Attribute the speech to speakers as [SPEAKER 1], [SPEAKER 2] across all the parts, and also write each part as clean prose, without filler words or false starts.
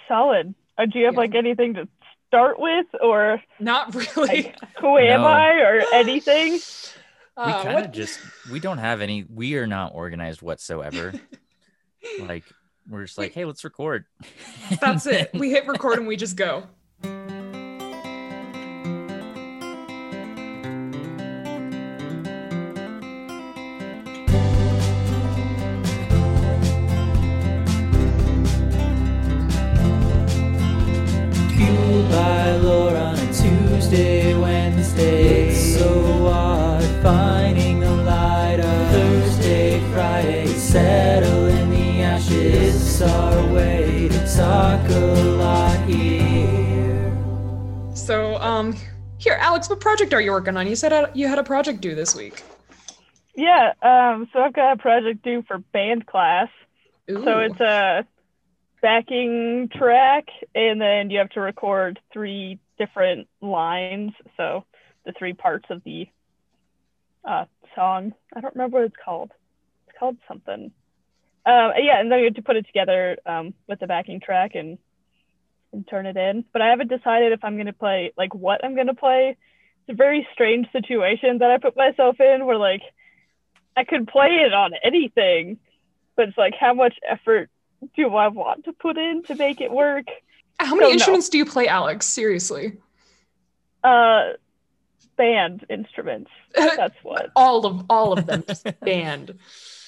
[SPEAKER 1] solid. Do you have like anything to start with, or
[SPEAKER 2] Not really.
[SPEAKER 1] like who am
[SPEAKER 3] No.
[SPEAKER 1] I or anything?
[SPEAKER 3] We kind
[SPEAKER 2] What-
[SPEAKER 3] of we don't have any, we are not organized whatsoever. Like, we're just like, hey, let's record.
[SPEAKER 2] That's it. We hit record and we just go.
[SPEAKER 4] Fueled by lore on a Tuesday, Wednesday. It's so odd finding the light of Thursday, Friday. Settle in the ashes. It's our way to talk a lot here.
[SPEAKER 2] So, here, Alex, what project are you working on? You said you had a project due this week.
[SPEAKER 1] Yeah, so I've got a project due for band class.
[SPEAKER 2] Ooh.
[SPEAKER 1] So it's a backing track, and then you have to record 3 different lines. So the 3 parts of the song. I don't remember what it's called. It's called something. Yeah, and then you have to put it together with the backing track and turn it in. But I haven't decided if I'm going to play, like, what I'm going to play. It's a very strange situation that I put myself in where, like, I could play it on anything, but it's like, how much effort do I want to put in to make it work?
[SPEAKER 2] How many
[SPEAKER 1] So,
[SPEAKER 2] instruments do you play, Alex? Seriously.
[SPEAKER 1] Band instruments. That's what.
[SPEAKER 2] All of them. Just band.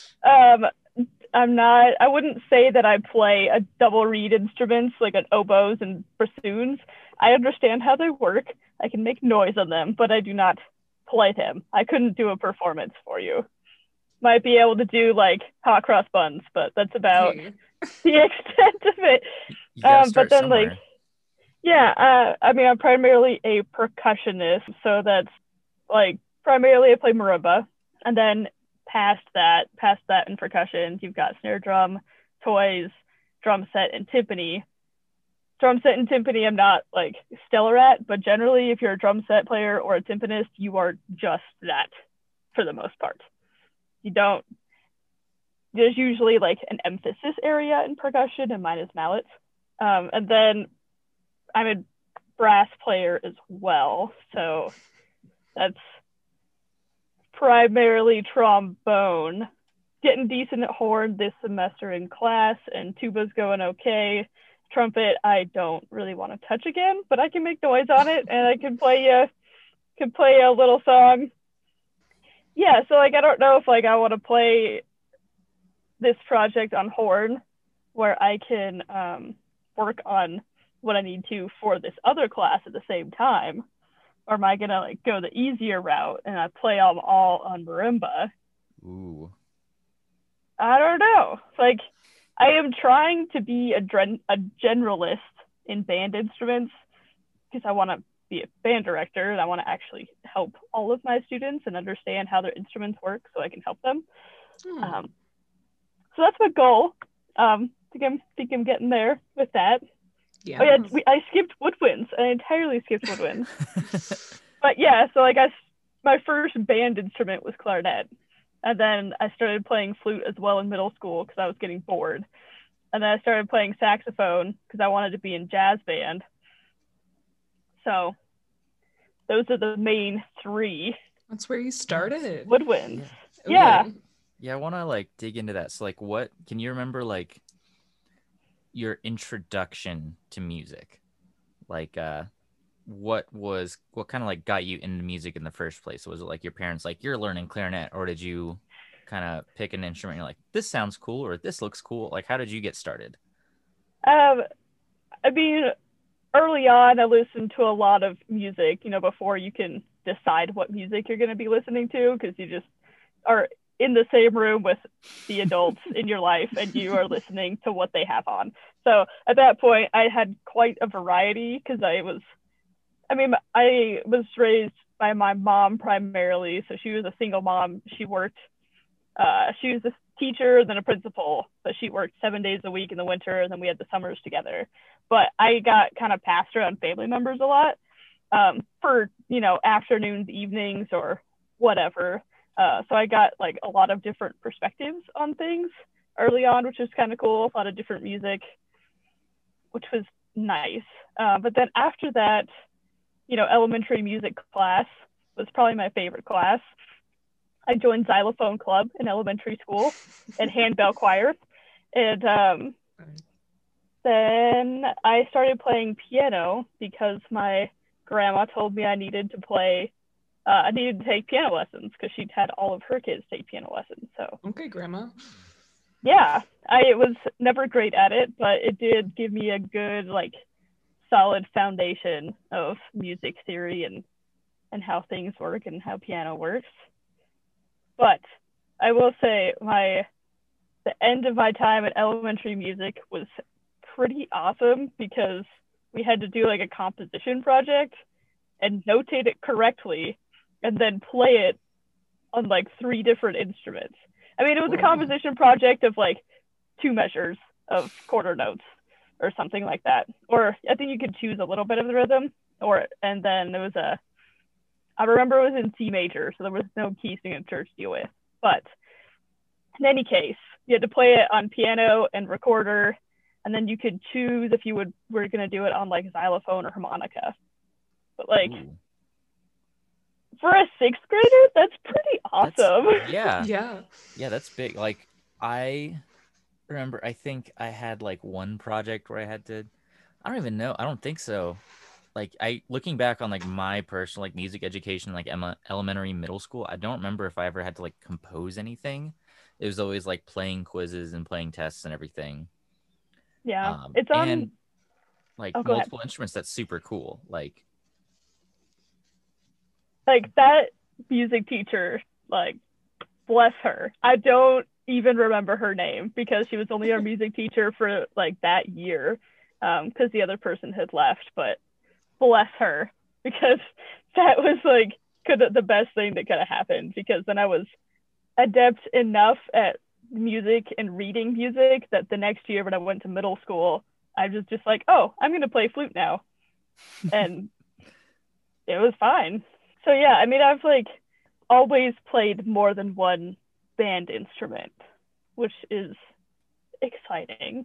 [SPEAKER 1] I wouldn't say that I play a double reed instruments like an oboes and bassoons. I understand how they work. I can make noise on them, but I do not play them. I couldn't do a performance for you. Might be able to do like hot cross buns, but that's about
[SPEAKER 2] Hey.
[SPEAKER 1] the extent of it.
[SPEAKER 3] You gotta
[SPEAKER 1] But
[SPEAKER 3] start
[SPEAKER 1] then
[SPEAKER 3] somewhere.
[SPEAKER 1] like, yeah, I mean, I'm primarily a percussionist, so that's like primarily I play marimba, and then past that in percussion, you've got snare drum, toys, drum set, and timpani. Drum set and timpani I'm not like stellar at, but generally if you're a drum set player or a timpanist, you are just that for the most part. There's usually like an emphasis area in percussion, and mine is mallets. And then I'm a brass player as well, so that's primarily trombone. Getting decent at horn this semester in class, and tuba's going okay. Trumpet, I don't really want to touch again, but I can make noise on it, and I can play a little song. Yeah, so like I don't know if like I want to play this project on horn, where I can work on what I need to for this other class at the same time, or am I gonna like go the easier route and I play them all on marimba?
[SPEAKER 3] Ooh.
[SPEAKER 1] I don't know. Like, I am trying to be a generalist in band instruments because I want to be a band director and I want to actually help all of my students and understand how their instruments work so I can help them. So that's my goal. Think I'm getting there with that.
[SPEAKER 2] Yeah.
[SPEAKER 1] Oh yeah, I skipped woodwinds. I entirely skipped woodwinds. But yeah, so like my first band instrument was clarinet. And then I started playing flute as well in middle school because I was getting bored. And then I started playing saxophone because I wanted to be in jazz band. So those are the main 3.
[SPEAKER 2] That's where you started.
[SPEAKER 1] Woodwinds.
[SPEAKER 2] Okay.
[SPEAKER 1] Yeah.
[SPEAKER 3] Yeah, I want to like dig into that. So like, what can you remember like your introduction to music? Like what kind of like got you into music in the first place? Was it like your parents like, you're learning clarinet, or did you kind of pick an instrument and you're like, this sounds cool, or this looks cool? Like, how did you get started?
[SPEAKER 1] I mean, early on I listened to a lot of music, before you can decide what music you're going to be listening to, because you just are in the same room with the adults in your life and you are listening to what they have on. So at that point I had quite a variety because I was raised by my mom primarily. So she was a single mom. She was a teacher, then a principal, but she worked 7 days a week in the winter, and then we had the summers together. But I got kind of passed around family members a lot for, afternoons, evenings, or whatever. So I got like a lot of different perspectives on things early on, which is kind of cool. A lot of different music. which was nice. But then after that, elementary music class was probably my favorite class. I joined xylophone club in elementary school and handbell choir. And then I started playing piano because my grandma told me I needed to take piano lessons because she'd had all of her kids take piano lessons. So
[SPEAKER 2] okay, Grandma.
[SPEAKER 1] Yeah, I was never great at it, but it did give me a good, solid foundation of music theory and how things work and how piano works. But I will say the end of my time at elementary music was pretty awesome because we had to do a composition project and notate it correctly and then play it on 3 different instruments. I mean, it was a composition project of 2 measures of quarter notes or something like that. Or I think you could choose a little bit of the rhythm, and then there was I remember it was in C major, so there was no key signature to deal with. But in any case, you had to play it on piano and recorder, and then you could choose if you were going to do it on xylophone or harmonica. But for a 6th grader, that's pretty awesome.
[SPEAKER 3] Yeah, that's big. I remember, I think I had one project where I had to, I don't even know, I don't think so. Looking back on my personal music education, elementary, middle school, I don't remember if I ever had to compose anything. It was always playing quizzes and playing tests and everything.
[SPEAKER 1] Yeah, it's on.
[SPEAKER 3] And multiple instruments. That's super cool.
[SPEAKER 1] That music teacher, bless her. I don't even remember her name because she was only our music teacher for that year, because the other person had left. But bless her, because that was the best thing that could have happened, because then I was adept enough at music and reading music that the next year when I went to middle school, I was just oh, I'm going to play flute now. And it was fine. So yeah, I mean, I've always played more than one band instrument, which is exciting.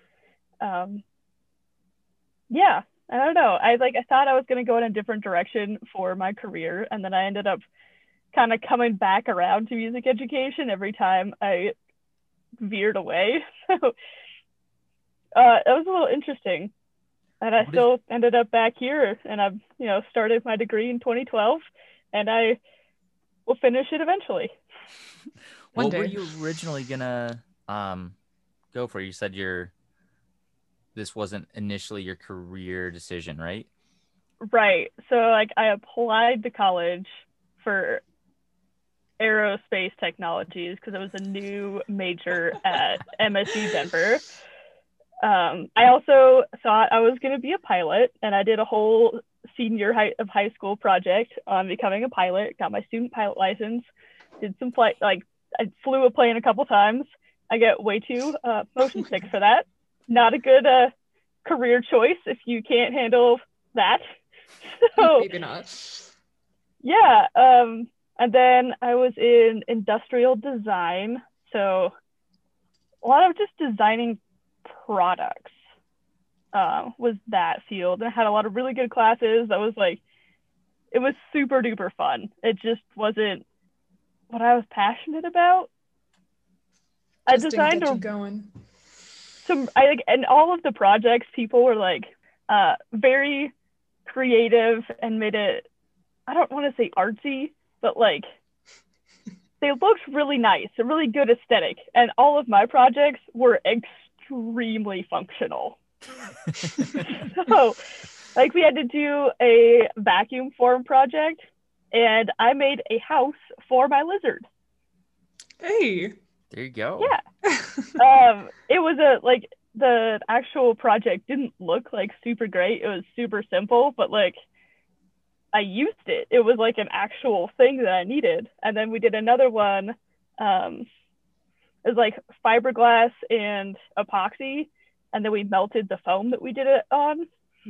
[SPEAKER 1] Yeah, I don't know. I thought I was going to go in a different direction for my career, and then I ended up kind of coming back around to music education every time I veered away. So it was a little interesting. And I still ended up back here, and I've, started my degree in 2012, and I will finish it eventually.
[SPEAKER 3] What were you originally gonna go for? You said this wasn't initially your career decision, right?
[SPEAKER 1] Right. So I applied to college for aerospace technologies because it was a new major at MSU Denver. I also thought I was going to be a pilot, and I did a whole senior of high school project on becoming a pilot, got my student pilot license, did some flight, I flew a plane a couple times. I get way too motion sick for that. Not a good career choice if you can't handle that. So,
[SPEAKER 2] maybe not.
[SPEAKER 1] Yeah. And then I was in industrial design. So a lot of just designing products was that field. And I had a lot of really good classes. That was it was super duper fun. It just wasn't what I was passionate about. I designed
[SPEAKER 2] going.
[SPEAKER 1] And all of the projects, people were very creative and made it, I don't want to say artsy, but they looked really nice, a really good aesthetic. And all of my projects were extremely functional. So we had to do a vacuum form project, and I made a house for my lizard.
[SPEAKER 2] Hey,
[SPEAKER 3] there you go.
[SPEAKER 1] Yeah. It was the actual project didn't look super great. It was super simple, but I used it. It was an actual thing that I needed. And then we did another one. It was fiberglass and epoxy, and then we melted the foam that we did it on.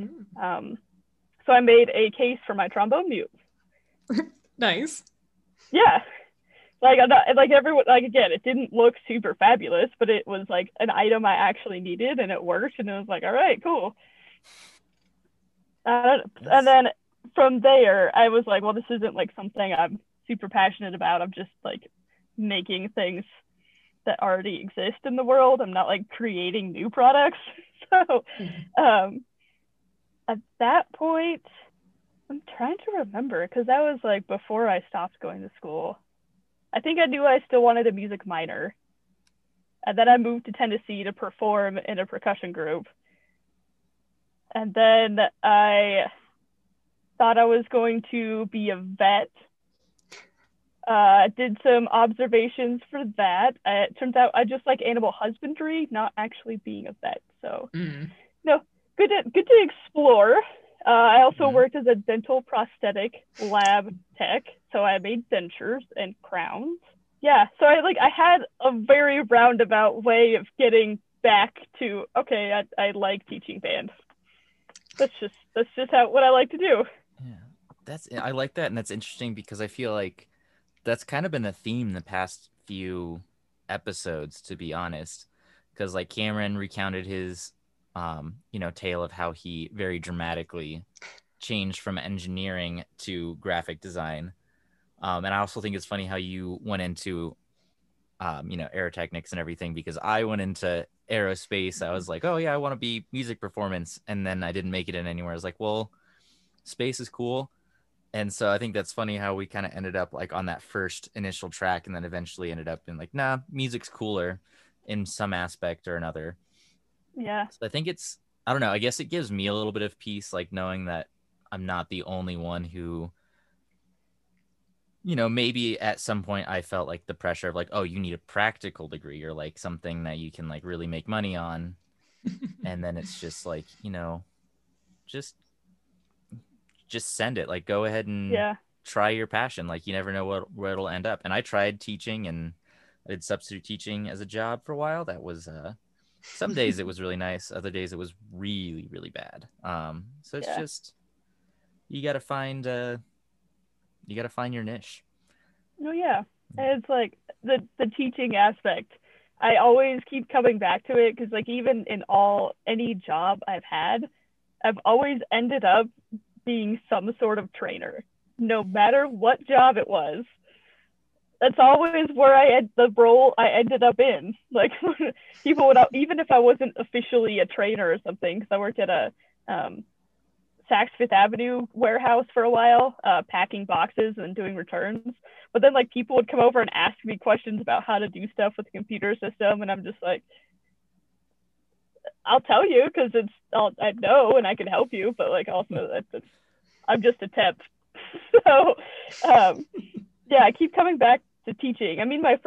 [SPEAKER 1] So I made a case for my trombone mute.
[SPEAKER 2] Nice.
[SPEAKER 1] Yeah. Like I'm not, like everyone, like again, it didn't look super fabulous, but it was like an item I actually needed, and it worked, and it was like, all right, cool. And then from there, I was like, well, this isn't like something I'm super passionate about. I'm just like making things that already exist in the world. I'm not like creating new products. So at that point, I'm trying to remember because that was like before I stopped going to school. I think I knew I still wanted a music minor. And then I moved to Tennessee to perform in a percussion group. And then I thought I was going to be a vet. Did some observations for that. It turns out I just like animal husbandry, not actually being a vet. So, no, good to explore. I also worked as a dental prosthetic lab tech, so I made dentures and crowns. Yeah, so I had a very roundabout way of getting back to, okay, I like teaching band. That's just what I like to do.
[SPEAKER 3] Yeah, I like that, and that's interesting because I feel like that's kind of been the theme the past few episodes, to be honest. Because like Cameron recounted his, tale of how he very dramatically changed from engineering to graphic design. And I also think it's funny how you went into, aerotechnics and everything, because I went into aerospace. I was like, oh yeah, I want to be music performance. And then I didn't make it in anywhere. I was like, well, space is cool. And so I think that's funny how we kind of ended up like on that first initial track and then eventually ended up in like, nah, music's cooler in some aspect or another.
[SPEAKER 1] Yeah.
[SPEAKER 3] So I think I don't know, I guess it gives me a little bit of peace, like knowing that I'm not the only one who, maybe at some point I felt like the pressure of like, oh, you need a practical degree or like something that you can like really make money on. And then it's just like, just send it, like go ahead and try your passion. Like you never know where it'll end up. And I tried teaching, and I did substitute teaching as a job for a while. That was some days it was really nice, other days it was really, really bad. So it's just you gotta find your niche.
[SPEAKER 1] Oh yeah. And it's like the teaching aspect, I always keep coming back to it because like even in any job I've had, I've always ended up being some sort of trainer, no matter what job it was. That's always where the role I ended up in. Like people would, even if I wasn't officially a trainer or something, because I worked at a Saks Fifth Avenue warehouse for a while, packing boxes and doing returns. But then like people would come over and ask me questions about how to do stuff with the computer system, and I'm just like, I'll tell you because I know and I can help you, but like also I'm just a temp. So I keep coming back to teaching. I mean, not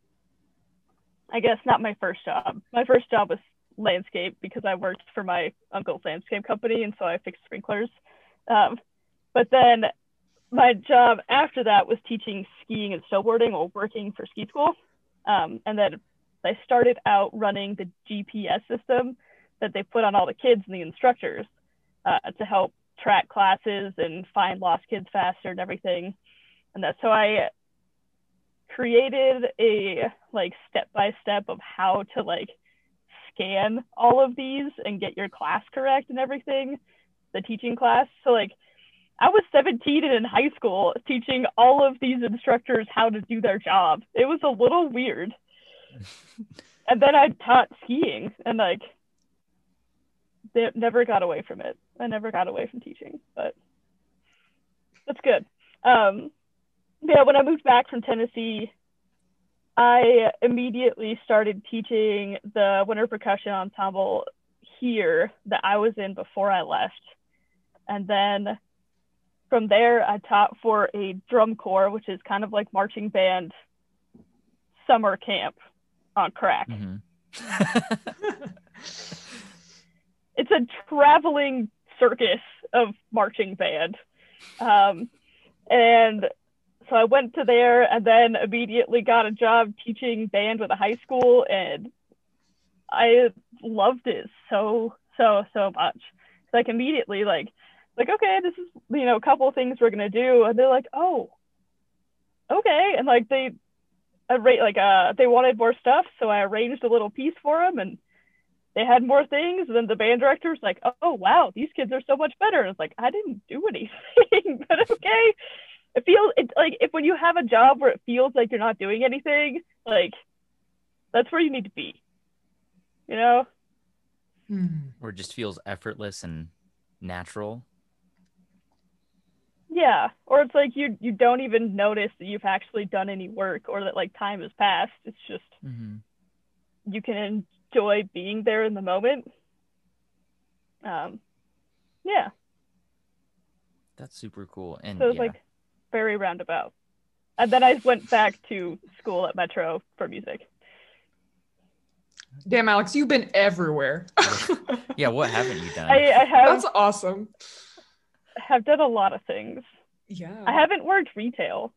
[SPEAKER 1] my first job. My first job was landscape because I worked for my uncle's landscape company, and so I fixed sprinklers. But then my job after that was teaching skiing and snowboarding while working for ski school. And then I started out running the GPS system that they put on all the kids and the instructors to help track classes and find lost kids faster and everything. And that's so I created a like step-by-step of how to like scan all of these and get your class correct and everything, the teaching class. So like I was 17 and in high school teaching all of these instructors how to do their job. It was a little weird. And then I taught skiing, and like they never got away from it. I never got away from teaching, but that's good. When I moved back from Tennessee, I immediately started teaching the winter percussion ensemble here that I was in before I left. And then from there, I taught for a drum corps, which is kind of like marching band summer camp on crack.
[SPEAKER 3] Mm-hmm.
[SPEAKER 1] It's a traveling circus of marching band. And so I went to there and then immediately got a job teaching band with a high school, and I loved it so much. Like immediately, like, okay, this is, a couple of things we're going to do. And they're like, oh, okay. And like, they they wanted more stuff, so I arranged a little piece for them, and they had more things. And then the band director was like, "Oh wow, these kids are so much better." And it's like, I didn't do anything, but okay. It's like if when you have a job where it feels like you're not doing anything, like that's where you need to be, you know?
[SPEAKER 3] Or it just feels effortless and natural.
[SPEAKER 1] Yeah, or it's like you don't even notice that you've actually done any work or that like time has passed. It's just you can enjoy being there in the moment. Yeah.
[SPEAKER 3] That's super cool. And
[SPEAKER 1] So it's like very roundabout. And then I went back to school at Metro for music.
[SPEAKER 2] Damn, Alex, you've been everywhere.
[SPEAKER 3] Yeah, what haven't you done?
[SPEAKER 1] I
[SPEAKER 2] That's awesome.
[SPEAKER 1] have done a lot of things.
[SPEAKER 2] Yeah.
[SPEAKER 1] I haven't worked retail.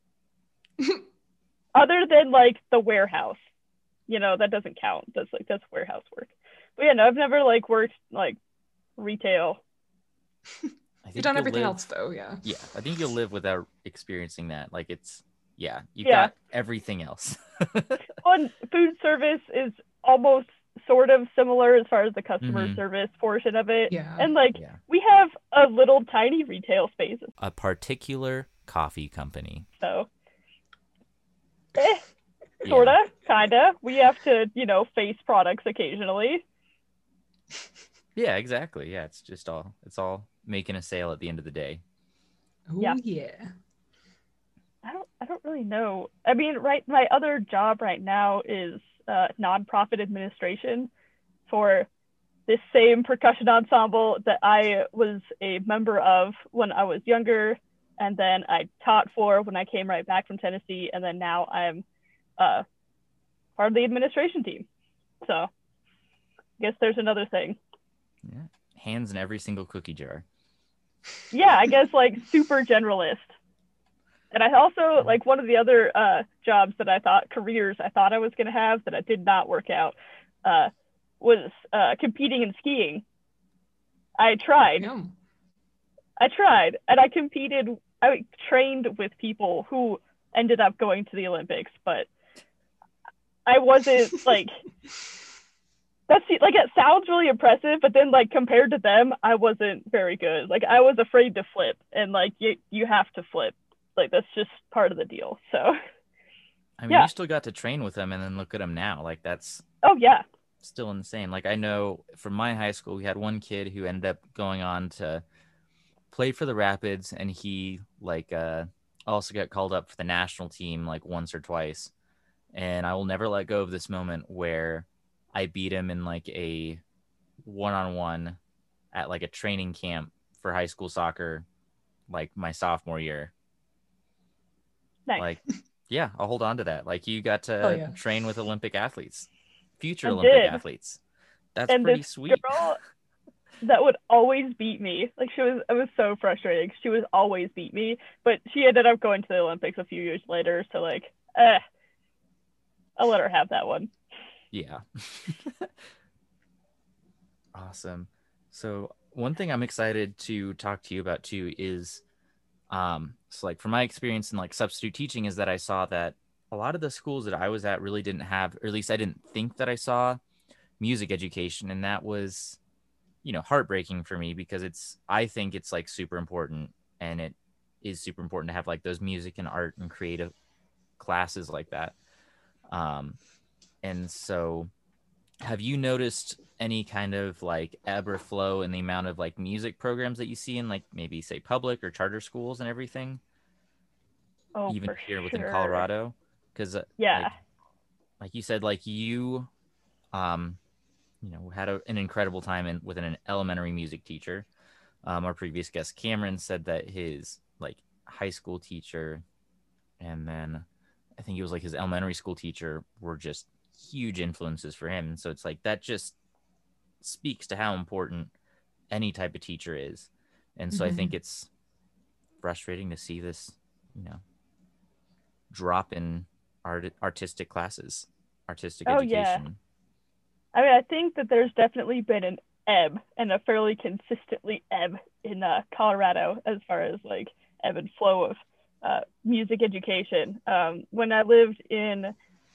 [SPEAKER 1] Other than like the warehouse. You know, that doesn't count. That's warehouse work. But yeah, no, I've never like worked like retail.
[SPEAKER 2] You've done everything else though, yeah.
[SPEAKER 3] Yeah, I think you'll live without experiencing that. Like you've
[SPEAKER 1] Yeah.
[SPEAKER 3] got everything else.
[SPEAKER 1] Well, food service is almost sort of similar as far as the customer service portion of it.
[SPEAKER 2] Yeah.
[SPEAKER 1] And like we have a little tiny retail space.
[SPEAKER 3] A particular coffee company.
[SPEAKER 1] So sorta, kinda. We have to, face products occasionally.
[SPEAKER 3] Yeah, exactly. Yeah, it's all making a sale at the end of the day.
[SPEAKER 2] Ooh, yeah.
[SPEAKER 1] I don't really know. I mean, my other job right now is nonprofit administration for this same percussion ensemble that I was a member of when I was younger, and then I taught for when I came right back from Tennessee, and then now I'm part of the administration team. So I guess there's another thing.
[SPEAKER 3] Yeah. Hands in every single cookie jar.
[SPEAKER 1] Yeah, I guess like super generalist. And I also, like, one of the other jobs that careers I thought I was going to have that I did not work out was competing in skiing. I tried.
[SPEAKER 2] Yeah.
[SPEAKER 1] And I competed. I trained with people who ended up going to the Olympics, but I wasn't, like, it sounds really impressive, but then, like, compared to them, I wasn't very good. Like, I was afraid to flip, and, like, you have to flip. Like, that's just part of the deal. So
[SPEAKER 3] I mean, you still got to train with them, and then look at them now. Like, that's still insane. Like, I know from my high school, we had one kid who ended up going on to play for the Rapids, and he also got called up for the national team like once or twice. And I will never let go of this moment where I beat him in like a one-on-one at like a training camp for high school soccer, like my sophomore year.
[SPEAKER 1] Nice.
[SPEAKER 3] Like, yeah, I'll hold on to that. Like, you got to train with Olympic athletes, future Olympic athletes. That's
[SPEAKER 1] and
[SPEAKER 3] pretty
[SPEAKER 1] this
[SPEAKER 3] sweet.
[SPEAKER 1] Girl that would always beat me. Like, it was so frustrating. She would always beat me, but she ended up going to the Olympics a few years later. So, like, I'll let her have that one.
[SPEAKER 3] Yeah. Awesome. So one thing I'm excited to talk to you about too is, so like from my experience in like substitute teaching is that I saw that a lot of the schools that I was at really didn't have, or at least I didn't think that I saw music education. And that was, heartbreaking for me because I think it's like super important, and it is super important to have like those music and art and creative classes like that. And so have you noticed any kind of like ebb or flow in the amount of like music programs that you see in like maybe say public or charter schools and everything?
[SPEAKER 1] Oh,
[SPEAKER 3] even
[SPEAKER 1] for
[SPEAKER 3] here within
[SPEAKER 1] sure.
[SPEAKER 3] Colorado? Because like you said, like you had an incredible time with an elementary music teacher. Our previous guest Cameron said that his like high school teacher and then I think it was like his elementary school teacher were just huge influences for him. So it's like that just speaks to how important any type of teacher is. And so I think it's frustrating to see this, drop in artistic classes, artistic education.
[SPEAKER 1] Yeah. I mean, I think that there's definitely been an ebb, and a fairly consistently ebb in Colorado as far as like ebb and flow of music education. When I lived in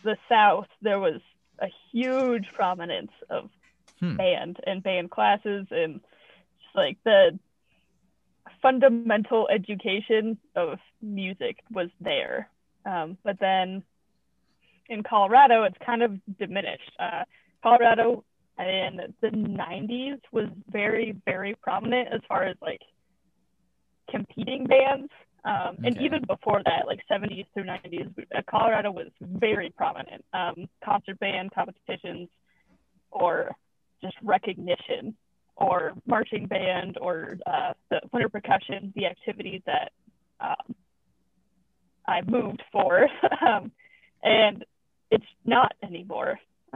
[SPEAKER 1] the South, there was a huge prominence of band and band classes, and just like the fundamental education of music was there. But then in Colorado, it's kind of diminished. Colorado in the 90s was very, very prominent as far as like competing bands. And even before that, like 70s through 90s, Colorado was very prominent. Concert band competitions, or just recognition, or marching band, or the winter percussion, the activities that I moved for. And it's not anymore.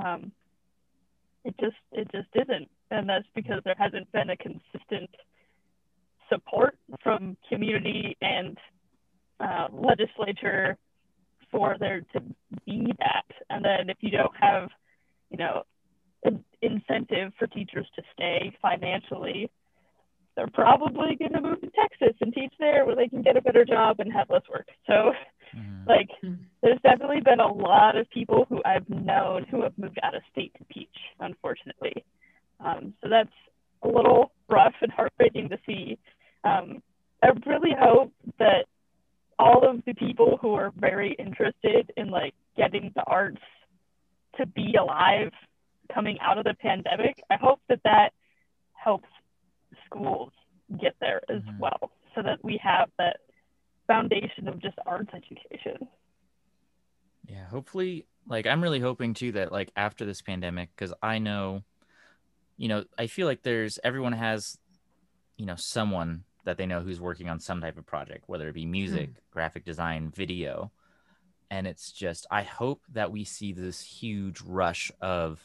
[SPEAKER 1] It just isn't. And that's because there hasn't been a consistent support from community and legislature for there to be that. And then if you don't have, an incentive for teachers to stay financially, they're probably going to move to Texas and teach there where they can get a better job and have less work. So there's definitely been a lot of people who I've known who have moved out of state to teach, unfortunately. So that's a little rough and heartbreaking to see. I really hope that all of the people who are very interested in like getting the arts to be alive coming out of the pandemic, I hope that helps schools get there as well, so that we have that foundation of just arts education.
[SPEAKER 3] Yeah, hopefully, like I'm really hoping too that like after this pandemic, because I know, I feel like everyone has, someone that they know who's working on some type of project, whether it be music, graphic design, video. And it's just, I hope that we see this huge rush of,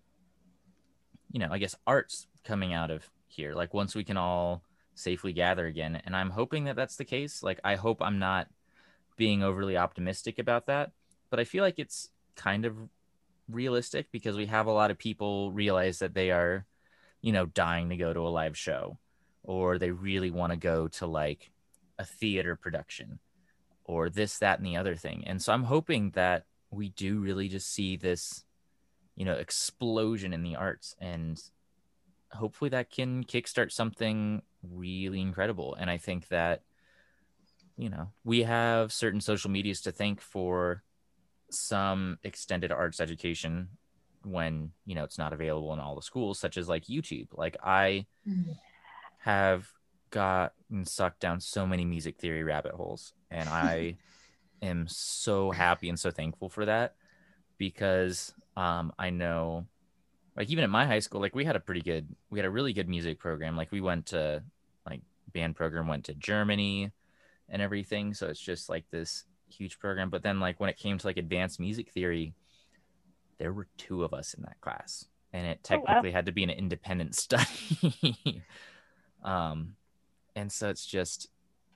[SPEAKER 3] I guess arts coming out of here. Like once we can all safely gather again. And I'm hoping that that's the case. Like, I hope I'm not being overly optimistic about that, but I feel like it's kind of realistic because we have a lot of people realize that they are, dying to go to a live show, or they really want to go to like a theater production or this, that, and the other thing. And so I'm hoping that we do really just see this, explosion in the arts, and hopefully that can kickstart something really incredible. And I think that, we have certain social medias to thank for some extended arts education when, it's not available in all the schools, such as like YouTube. Like I have gotten sucked down so many music theory rabbit holes, and I am so happy and so thankful for that, because I know, like, even at my high school, like we had a really good music program. Like we went to band program, went to Germany and everything. So it's just like this huge program. But then like when it came to like advanced music theory, there were 2 of us in that class, and it technically had to be an independent study. And so it's just,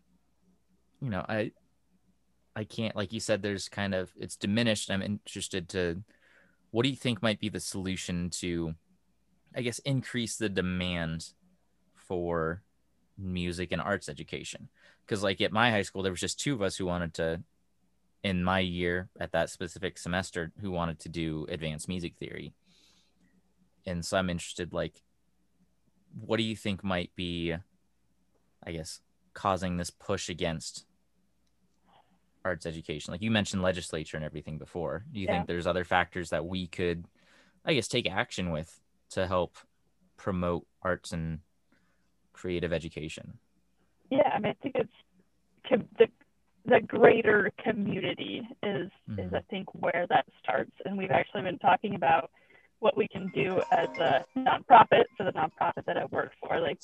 [SPEAKER 3] I can't, like you said, there's kind of, it's diminished. I'm interested to, what do you think might be the solution to, I guess, increase the demand for music and arts education? Because like at my high school, there was just 2 of us who wanted to, in my year at that specific semester, who wanted to do advanced music theory. And so I'm interested, like, what do you think might be, I guess, causing this push against arts education? Like you mentioned legislature and everything before. Do you think there's other factors that we could, I guess, take action with to help promote arts and creative education?
[SPEAKER 1] Yeah, I mean, I think it's the greater community is I think where that starts. And we've actually been talking about what we can do as a nonprofit, for the nonprofit that I work for. Like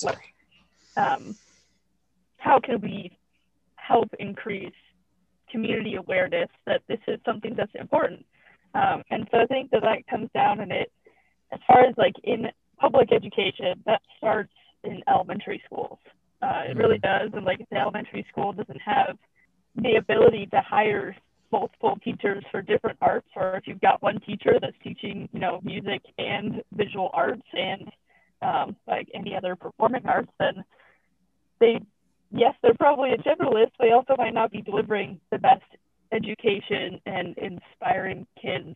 [SPEAKER 1] how can we help increase community awareness that this is something that's important? And so I think that comes down in it, as far as like in public education, that starts in elementary schools. It really does. And like if the elementary school doesn't have the ability to hire multiple teachers for different arts, or if you've got one teacher that's teaching, music and visual arts and like any other performing arts, then they're probably a generalist. They also might not be delivering the best education and inspiring kids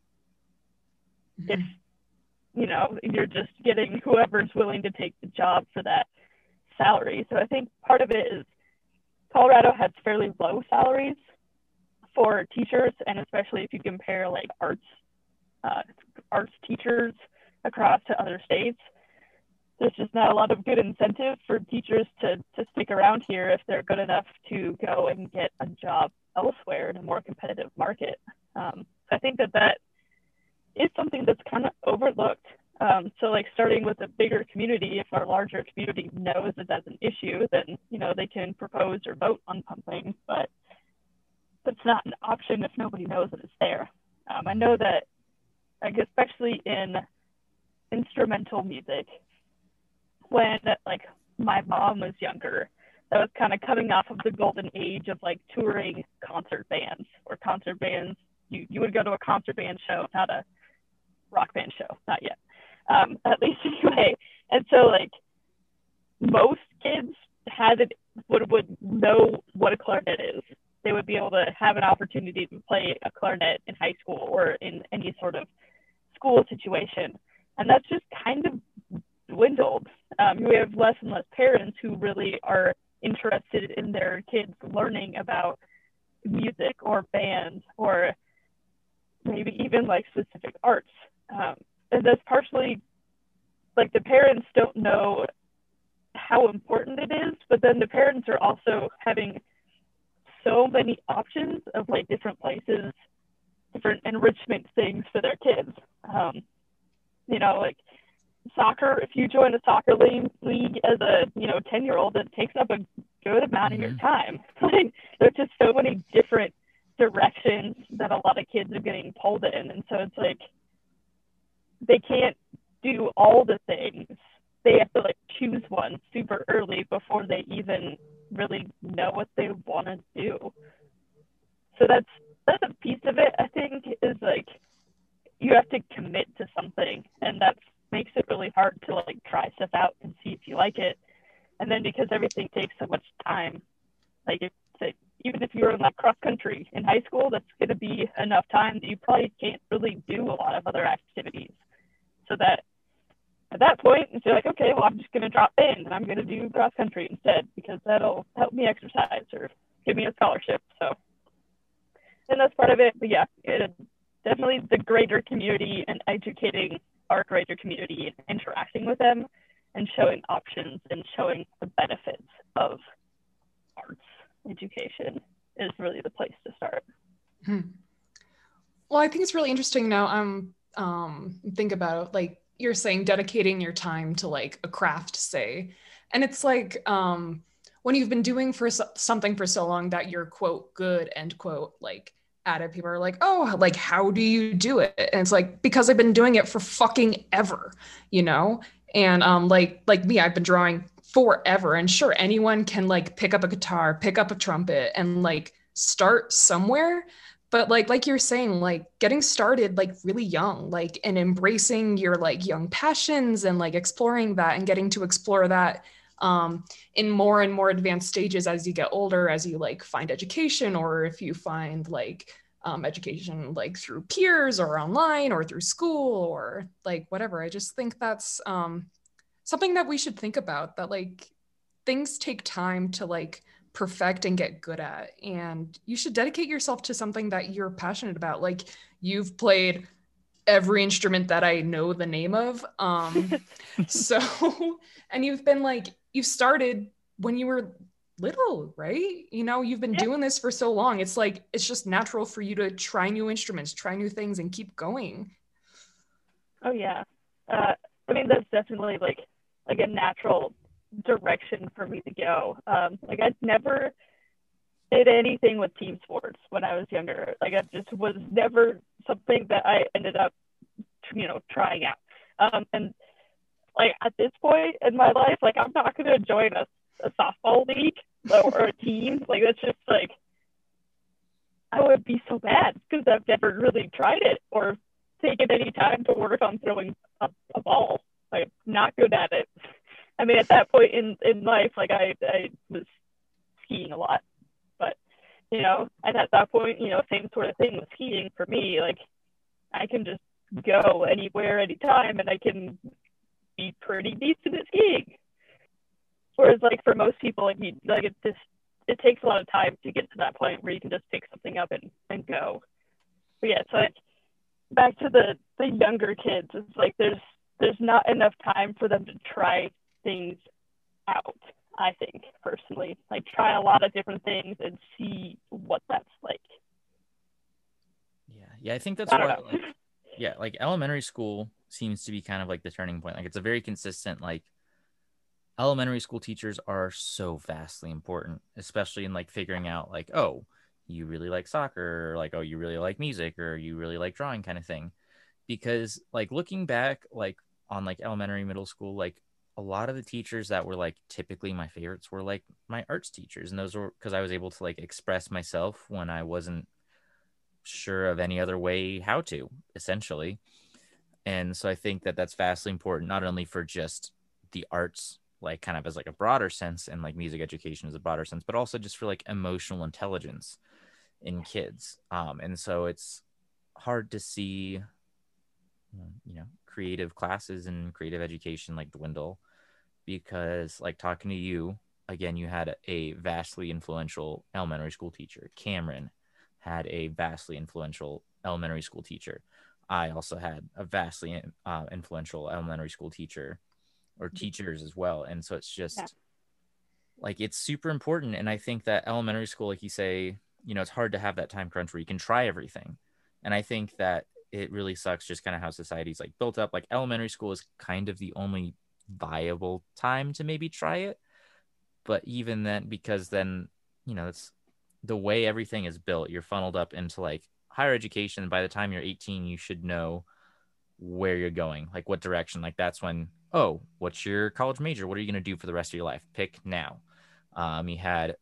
[SPEAKER 1] if, you know, you're just getting whoever's willing to take the job for that salary. So I think part of it is Colorado has fairly low salaries for teachers, and especially if you compare like arts teachers across to other states, there's just not a lot of good incentive for teachers to stick around here if they're good enough to go and get a job elsewhere in a more competitive market. I think that is something that's kind of overlooked. So like starting with a bigger community, if our larger community knows that that's an issue, then, you know, they can propose or vote on something, but that's not an option if nobody knows that it's there. I know that, like, especially in instrumental music, when like my mom was younger, that was kind of coming off of the golden age of like touring concert bands, or concert bands. You would go to a concert band show, not a rock band show, not yet, at least anyway. And so like most kids would know what a clarinet is. They would be able to have an opportunity to play a clarinet in high school or in any sort of school situation. And that's just kind of dwindled. We have less and less parents who really are interested in their kids learning about music or bands or maybe even like specific arts. And that's partially like the parents don't know how important it is, but then the parents are also having so many options of like different places, different enrichment things for their kids. You know, like soccer, if you join a soccer league as a, you know, 10-year-old, it takes up a good amount of your time. Like, there's just so many different directions that a lot of kids are getting pulled in. And so it's like, they can't do all the things. They have to like choose one super early before they even really know what they want to do. So that's a piece of it, I think, is like, you have to commit to something, and that makes it really hard to like try stuff out and see if you like it. And then because everything takes so much time, like even if you're in like cross country in high school, that's going to be enough time that you probably can't really do a lot of other activities. So that at that point, it's like, okay, well, I'm just going to drop in and I'm going to do cross country instead because that'll help me exercise or give me a scholarship. So, and that's part of it. But yeah, definitely the greater community and educating our greater community and interacting with them and showing options and showing the benefits of arts education is really the place to start.
[SPEAKER 2] Well, I think it's really interesting now. Think about, like, you're saying dedicating your time to like a craft, say, and it's like when you've been doing for something for so long that you're quote good end quote like at it, people are like, oh, like, how do you do it? And it's like, because I've been doing it for fucking ever, you know? And like me, I've been drawing forever, and sure, anyone can like pick up a guitar, pick up a trumpet, and like start somewhere. But like you're saying, like getting started like really young, like, and embracing your like young passions and like exploring that and getting to explore that in more and more advanced stages as you get older, as you like find education, or if you find like education like through peers or online or through school or like whatever. I just think that's something that we should think about, that like things take time to like perfect and get good at, and you should dedicate yourself to something that you're passionate about. Like, you've played every instrument that I know the name of. So, and you've started when you were little, right? You know, you've been doing this for so long. It's like, it's just natural for you to try new instruments, try new things, and keep going.
[SPEAKER 1] Oh yeah. I mean, that's definitely like a natural direction for me to go. Like, I never did anything with team sports when I was younger. Like, I just was never something that I ended up, you know, trying out. And like at this point in my life, like, I'm not going to join a softball league or a team. Like, that's just like, I would be so bad because I've never really tried it or taken any time to work on throwing a ball. Like, not good at it. I mean, at that point in life, like I was skiing a lot, but And at that point, same sort of thing with skiing for me. Like, I can just go anywhere, anytime, and I can be pretty decent at skiing. Whereas, like, for most people, it takes a lot of time to get to that point where you can just pick something up and go. But yeah, it's like, back to the younger kids, it's like there's not enough time for them to try things out, I think, personally. Like, try a lot of different things and see what that's like.
[SPEAKER 3] Yeah, I think that's why, like elementary school seems to be kind of like the turning point. Like, it's a very consistent, like, elementary school teachers are so vastly important, especially in like figuring out like, oh, you really like soccer, or like, oh, you really like music, or you really like drawing, kind of thing. Because like looking back, like on like elementary, middle school, like a lot of the teachers that were like typically my favorites were like my arts teachers. And those were because I was able to like express myself when I wasn't sure of any other way how to, essentially. And so I think that that's vastly important, not only for just the arts, like kind of as like a broader sense, and like music education is a broader sense, but also just for like emotional intelligence in kids. And so it's hard to see, creative classes and creative education like dwindle, because like talking to you again, you had a vastly influential elementary school teacher. Cameron had a vastly influential elementary school teacher. I also had a vastly influential elementary school teacher, or teachers as well. And so it's just like, it's super important. And I think that elementary school, like you say, it's hard to have that time crunch where you can try everything. And I think that it really sucks just kind of how society's like built up. Like, elementary school is kind of the only viable time to maybe try it. But even then, because then, it's the way everything is built, you're funneled up into like higher education. By the time you're 18, you should know where you're going, like what direction. Like, that's when, oh, what's your college major? What are you going to do for the rest of your life? Pick now. You had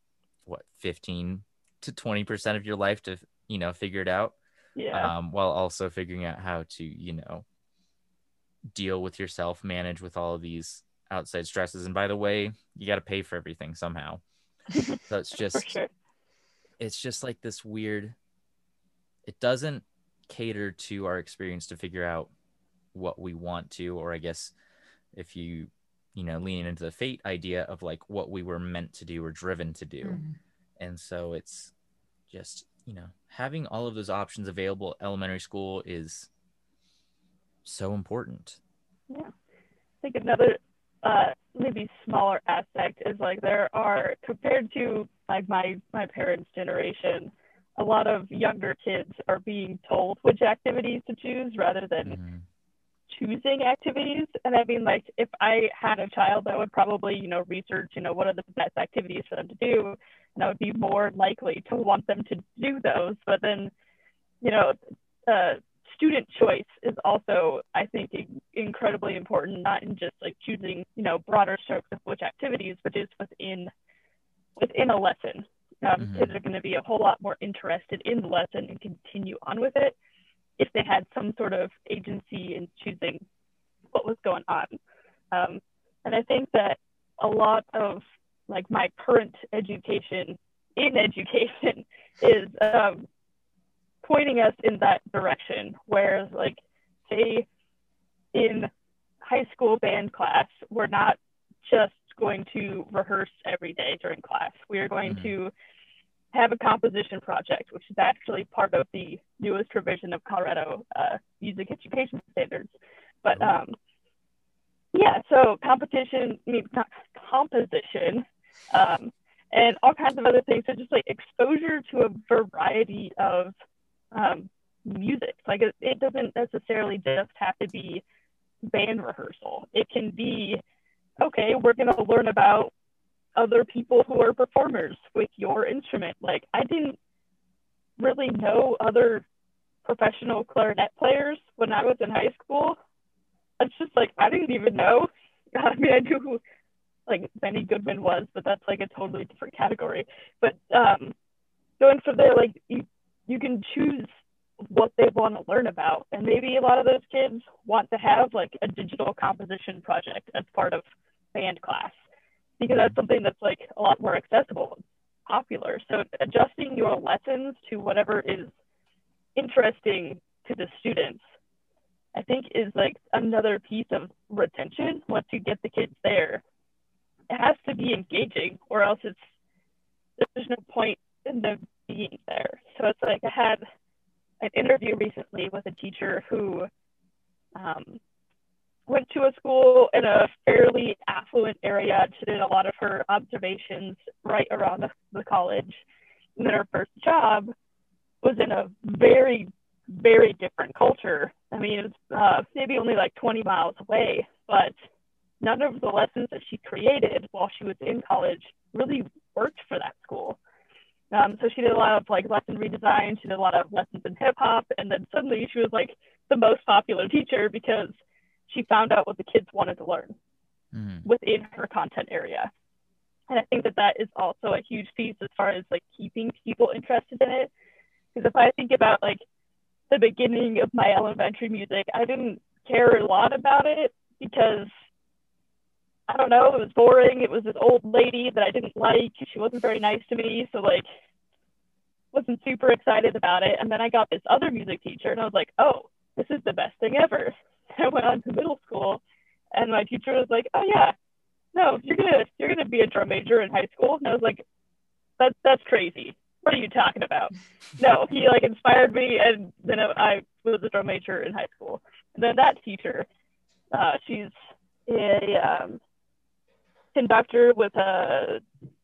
[SPEAKER 3] 15 to 20% of your life to, figure it out.
[SPEAKER 1] Yeah.
[SPEAKER 3] While also figuring out how to, deal with yourself, manage with all of these outside stresses. And by the way, you got to pay for everything somehow. So it's just,
[SPEAKER 1] sure.
[SPEAKER 3] It's just like this weird, it doesn't cater to our experience to figure out what we want to, or I guess if you, lean into the fate idea of like what we were meant to do or driven to do.
[SPEAKER 2] Mm-hmm.
[SPEAKER 3] And so it's just, having all of those options available at elementary school is so important.
[SPEAKER 1] Yeah. I think another maybe smaller aspect is like, there are, compared to like my parents' generation, a lot of younger kids are being told which activities to choose rather than choosing activities. And I mean, like, if I had a child, I would probably, research, what are the best activities for them to do, and I would be more likely to want them to do those. But then, student choice is also, I think, incredibly important, not in just like choosing, broader strokes of which activities, but just within a lesson. Kids are going to be a whole lot more interested in the lesson and continue on with it if they had some sort of agency in choosing what was going on. And I think that a lot of like my current education is pointing us in that direction, whereas like, say, in high school band class, we're not just going to rehearse every day during class. We are going to have a composition project, which is actually part of the newest revision of Colorado music education standards. But so composition, and all kinds of other things. So just like exposure to a variety of music. Like, it doesn't necessarily just have to be band rehearsal. It can be, okay, we're going to learn about other people who are performers with your instrument. Like, I didn't really know other professional clarinet players when I was in high school. It's just like, I didn't even know. I mean, I knew who like Benny Goodman was, but that's like a totally different category. But going from there, like, you can choose what they want to learn about. And maybe a lot of those kids want to have like a digital composition project as part of band class, because that's something that's like a lot more accessible. popular. So adjusting your lessons to whatever is interesting to the students, I think, is like another piece of retention. Once you get the kids there, it has to be engaging, or else there's no point in them being there. So it's like I had an interview recently with a teacher who went to a school in a fairly affluent area. She did a lot of her observations right around the college. And then her first job was in a very, very different culture. I mean, it was maybe only like 20 miles away, but none of the lessons that she created while she was in college really worked for that school. So she did a lot of like lesson redesign. She did a lot of lessons in hip hop, and then suddenly she was like the most popular teacher because she found out what the kids wanted to learn within her content area. And I think that that is also a huge piece as far as like keeping people interested in it. Because if I think about like the beginning of my elementary music, I didn't care a lot about it because I don't know, it was boring. It was this old lady that I didn't like. She wasn't very nice to me. So like, wasn't super excited about it. And then I got this other music teacher and I was like, oh, this is the best thing ever. I went on to middle school and my teacher was like, oh yeah, no, you're gonna be a drum major in high school. And I was like, that's crazy. What are you talking about? No, he like inspired me, and then I was a drum major in high school. And then that teacher, she's a conductor with a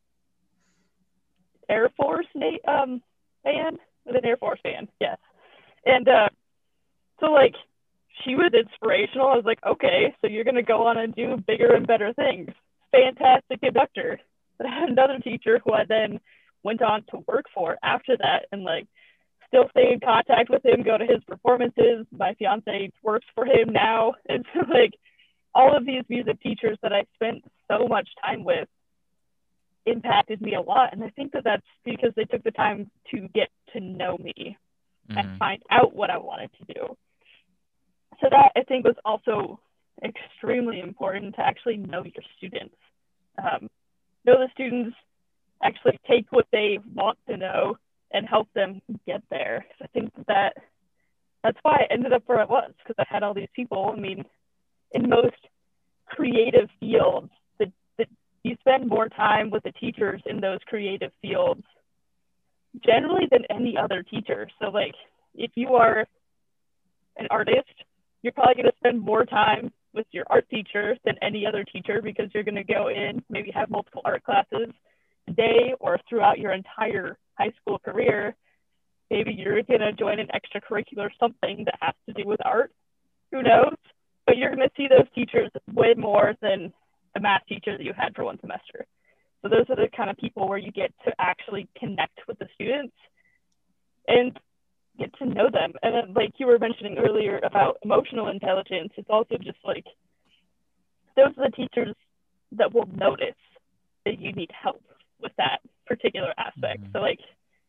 [SPEAKER 1] Air Force band, with an Air Force band, yes. And so like she was inspirational. I was like, okay, so you're gonna go on and do bigger and better things. Fantastic conductor. But I had another teacher who I then went on to work for after that, and like still stay in contact with him, go to his performances. My fiance works for him now. And so like all of these music teachers that I spent so much time with impacted me a lot. And I think that that's because they took the time to get to know me and find out what I wanted to do. So that I think was also extremely important, to actually know your students. Know the students, actually take what they want to know and help them get there. I think that's why I ended up where I was, because I had all these people. I mean, in most creative fields, you spend more time with the teachers in those creative fields generally than any other teacher. So like if you are an artist, you're probably going to spend more time with your art teacher than any other teacher, because you're going to go in, maybe have multiple art classes a day or throughout your entire high school career. Maybe you're going to join an extracurricular something that has to do with art. Who knows? But you're going to see those teachers way more than the math teacher that you had for one semester. So those are the kind of people where you get to actually connect with the students and get to know them. And then, like you were mentioning earlier about emotional intelligence, it's also just like those are the teachers that will notice that you need help with that particular aspect. So like,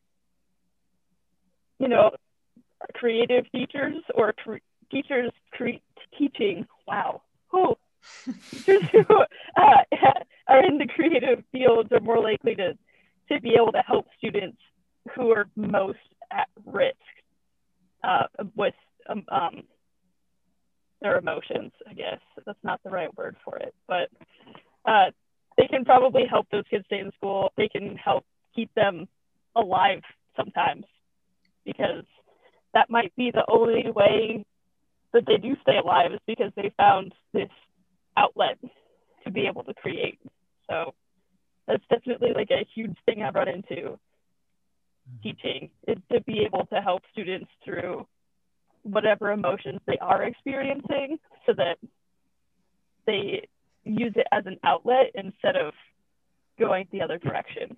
[SPEAKER 1] you know, creative teachers or teachers teaching, wow. Oh, teachers who are in the creative fields are more likely to be able to help students who are most at risk with their emotions, I guess. That's not the right word for it, but they can probably help those kids stay in school. They can help keep them alive sometimes, because that might be the only way that they do stay alive, is because they found this outlet to be able to create. So that's definitely like a huge thing I've run into teaching, is to be able to help students through whatever emotions they are experiencing, so that they use it as an outlet instead of going the other direction.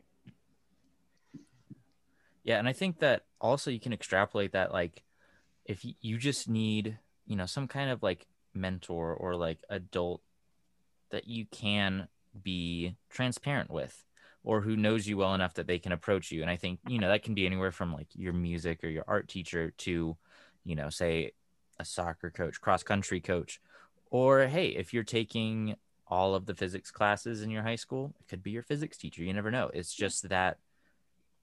[SPEAKER 3] Yeah, and I think that also you can extrapolate that, like if you just need, you know, some kind of like mentor or like adult that you can be transparent with, or who knows you well enough that they can approach you. And I think, you know, that can be anywhere from like your music or your art teacher to, you know, say a soccer coach, cross country coach, or hey, if you're taking all of the physics classes in your high school, it could be your physics teacher. You never know. It's just that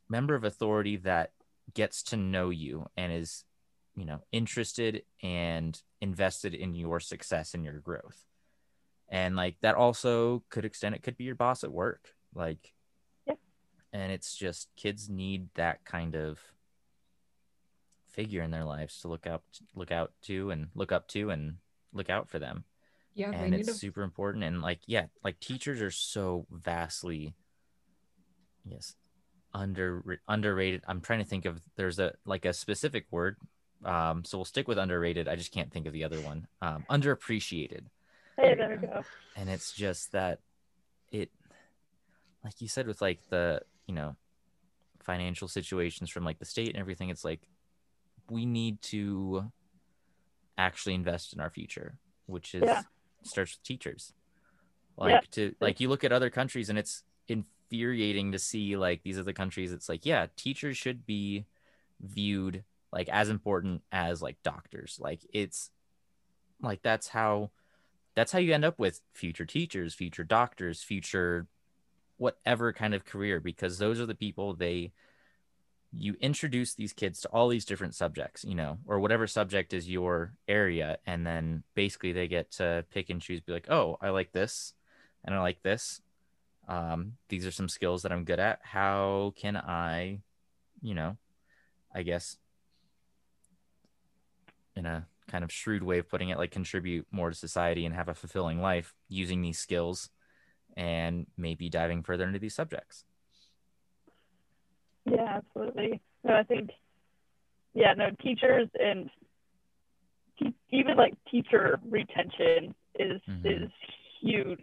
[SPEAKER 3] member of authority that gets to know you and is, you know, interested and invested in your success and your growth. And like that also could extend, it could be your boss at work. Like,
[SPEAKER 1] yeah.
[SPEAKER 3] And it's just kids need that kind of figure in their lives to look out to and look up to and look out for them.
[SPEAKER 2] Yeah,
[SPEAKER 3] and it's super important. And like, yeah, like teachers are so vastly, yes, underrated. I'm trying to think of, there's a specific word. So we'll stick with underrated. I just can't think of the other one. Underappreciated.
[SPEAKER 1] Hey, there we go.
[SPEAKER 3] And it's just that it, like you said, with like the, you know, financial situations from like the state and everything, it's like we need to actually invest in our future, which is starts with teachers. Like to like, you look at other countries and it's infuriating to see like these other countries. It's like, yeah, teachers should be viewed like as important as like doctors. Like it's like that's how you end up with future teachers, future doctors, future whatever kind of career, because those are the people you introduce these kids to all these different subjects, you know, or whatever subject is your area. And then basically they get to pick and choose, be like, oh, I like this and I like this. These are some skills that I'm good at. How can I, you know, I guess in a kind of shrewd way of putting it, like contribute more to society and have a fulfilling life using these skills and maybe diving further into these subjects.
[SPEAKER 1] Yeah, absolutely. No, I think, teachers and even like teacher retention is huge.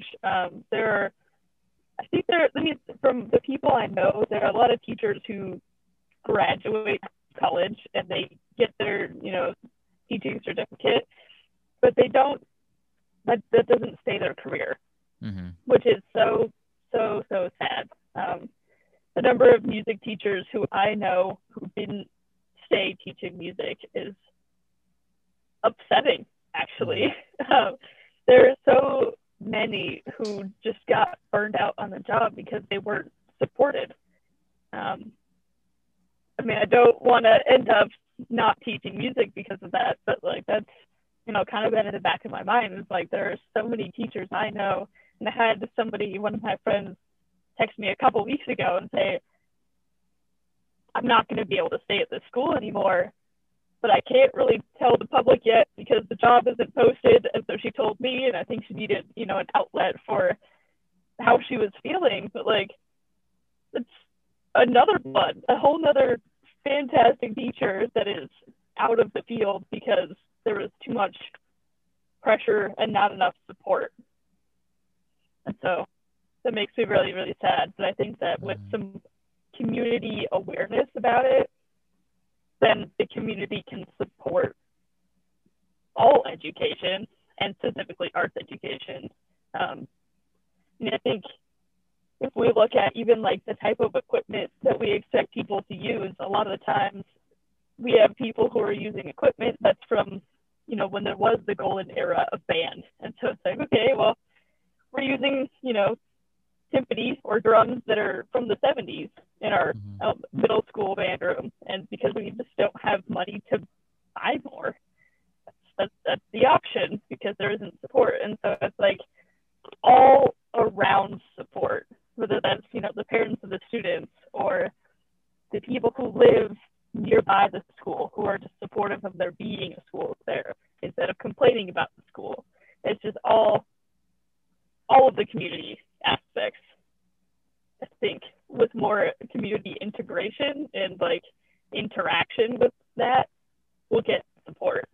[SPEAKER 1] From the people I know, there are a lot of teachers who graduate college and they get their, you know, teaching certificate, but they don't, that doesn't stay their career, which is so sad. The number of music teachers who I know who didn't stay teaching music is upsetting, actually. There are so many who just got burned out on the job because they weren't supported. I mean, I don't want to end up not teaching music because of that, but like that's, you know, kind of been in the back of my mind. It's like there are so many teachers I know, and I had one of my friends text me a couple weeks ago and say, I'm not going to be able to stay at this school anymore, but I can't really tell the public yet because the job isn't posted. And so she told me, and I think she needed, you know, an outlet for how she was feeling. But like, it's another one, a whole nother fantastic teacher that is out of the field because there was too much pressure and not enough support. And so that makes me really, really sad. But I think that with some community awareness about it, then the community can support all education and specifically arts education. And I think if we look at even like the type of equipment that we expect people to use, a lot of the times we have people who are using equipment that's from, you know, when there was the golden era of band. And so it's like, okay, well, we're using, you know, timpani or drums that are from the 70s in our middle school band room. And because we just don't have money to buy more, that's the option because there isn't support. And so it's like all around support, whether that's, you know, the parents of the students or the people who live nearby the school who are just supportive of there being a school there instead of complaining about the school. It's just all of the community aspects. I think with more community integration and like interaction with that, we'll get support.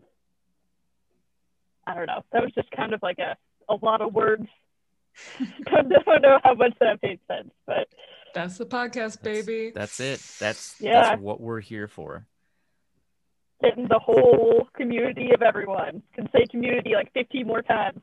[SPEAKER 1] I don't know. That was just kind of like a lot of words. I don't know how much that made sense, but
[SPEAKER 2] that's the podcast, baby.
[SPEAKER 3] That's it. That's what we're here for.
[SPEAKER 1] Getting the whole community of everyone. Can say community like 15 more times.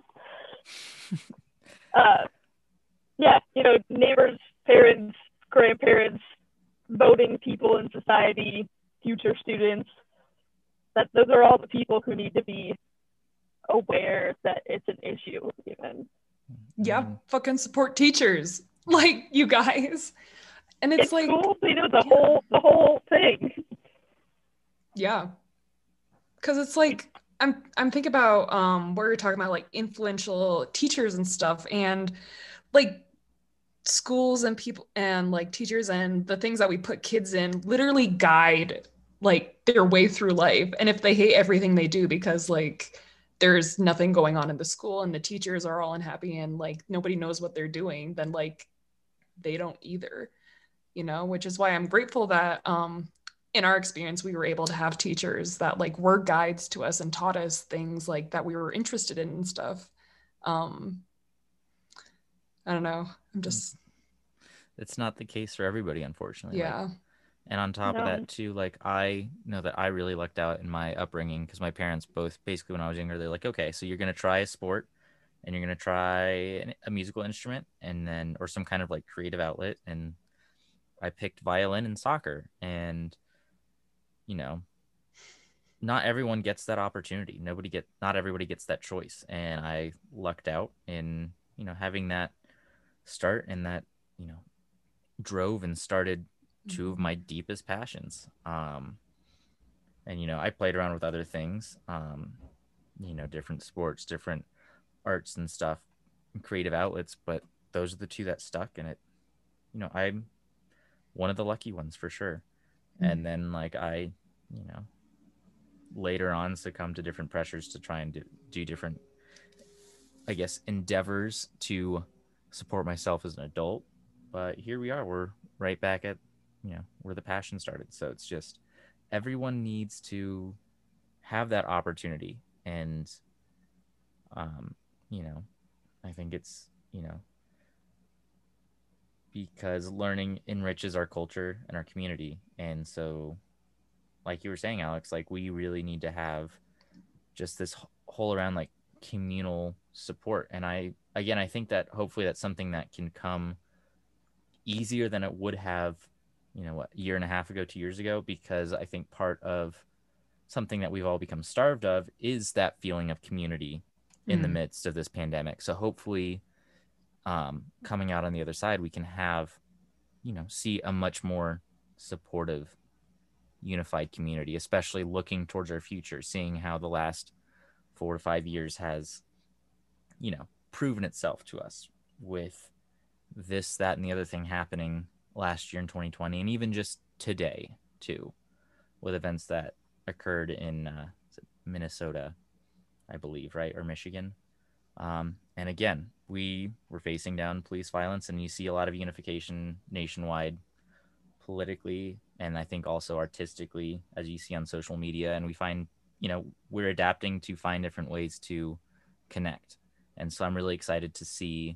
[SPEAKER 1] You know, neighbors, parents, grandparents, voting people in society, future students. Those are all the people who need to be aware that it's an issue even.
[SPEAKER 2] Yeah, fucking support teachers, like you guys. And it's like,
[SPEAKER 1] cool. They know the whole thing.
[SPEAKER 2] Yeah. Because it's like, I'm thinking about where you're talking about like influential teachers and stuff, and like schools and people and like teachers and the things that we put kids in literally guide like their way through life. And if they hate everything they do because like there's nothing going on in the school and the teachers are all unhappy and like nobody knows what they're doing, then like they don't either, you know, which is why I'm grateful that in our experience we were able to have teachers that like were guides to us and taught us things like that we were interested in and stuff. I don't know. I'm just.
[SPEAKER 3] It's not the case for everybody, unfortunately.
[SPEAKER 2] Yeah.
[SPEAKER 3] Like, and on top of
[SPEAKER 1] No.
[SPEAKER 3] that, too, like I know that I really lucked out in my upbringing because my parents both, basically, when I was younger, they're like, okay, so you're going to try a sport and you're going to try a musical instrument and then, or some kind of like creative outlet. And I picked violin and soccer. And, you know, not everyone gets that opportunity. Not everybody gets that choice. And I lucked out in, you know, having that start and that, you know, drove and started two of my deepest passions. And, you know, I played around with other things, you know, different sports, different arts and stuff, creative outlets, but those are the two that stuck. And it, you know, I'm one of the lucky ones for sure. And then like I, you know, later on succumbed to different pressures to try and do different, I guess, endeavors to support myself as an adult. But here we are. We're right back at, you know, where the passion started. So it's just everyone needs to have that opportunity. And, you know, I think it's, you know, because learning enriches our culture and our community. And so, like you were saying, Alex, like we really need to have just this whole around like communal support. And I think that hopefully that's something that can come easier than it would have, you know, what, a year and a half ago, 2 years ago, because I think part of something that we've all become starved of is that feeling of community in the midst of this pandemic. So hopefully coming out on the other side, we can have, you know, see a much more supportive, unified community, especially looking towards our future, seeing how the last 4 to 5 years has, you know, proven itself to us with this, that, and the other thing happening last year in 2020, and even just today too, with events that occurred in Minnesota, I believe, right, or Michigan. And again, we were facing down police violence, and you see a lot of unification nationwide politically, and I think also artistically, as you see on social media. And we find, you know, we're adapting to find different ways to connect. And so I'm really excited to see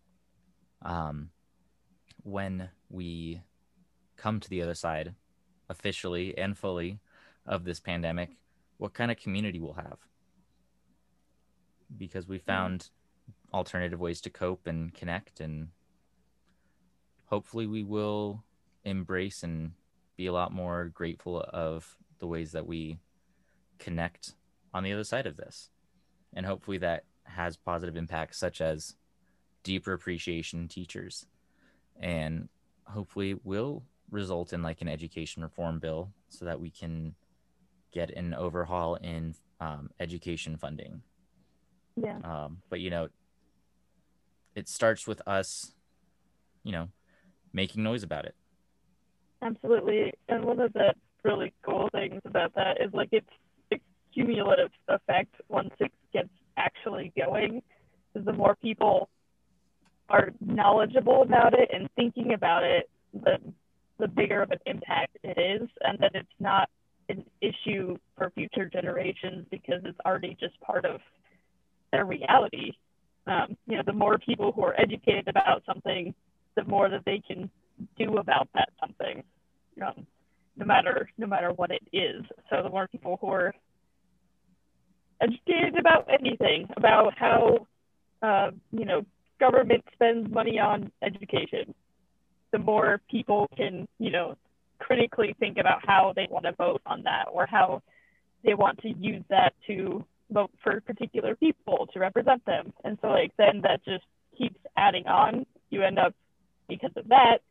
[SPEAKER 3] when we come to the other side officially and fully of this pandemic, what kind of community we'll have. Because we found alternative ways to cope and connect, and hopefully we will embrace and be a lot more grateful of the ways that we connect on the other side of this. And hopefully that has positive impacts, such as deeper appreciation in teachers, and hopefully will result in like an education reform bill so that we can get an overhaul in education funding.
[SPEAKER 1] Yeah.
[SPEAKER 3] But, you know, it starts with us, you know, making noise about it.
[SPEAKER 1] Absolutely. And one of the really cool things about that is like it's a cumulative effect once it gets actually going. Because the more people are knowledgeable about it and thinking about it, the bigger of an impact it is, and that it's not an issue for future generations because it's already just part of their reality. You know, the more people who are educated about something, the more that they can do about that something, no matter what it is. So the more people who are educated about anything, about how you know, government spends money on education, the more people can, you know, critically think about how they want to vote on that, or how they want to use that to vote for particular people to represent them. And so like then that just keeps adding on. You end up, because of that,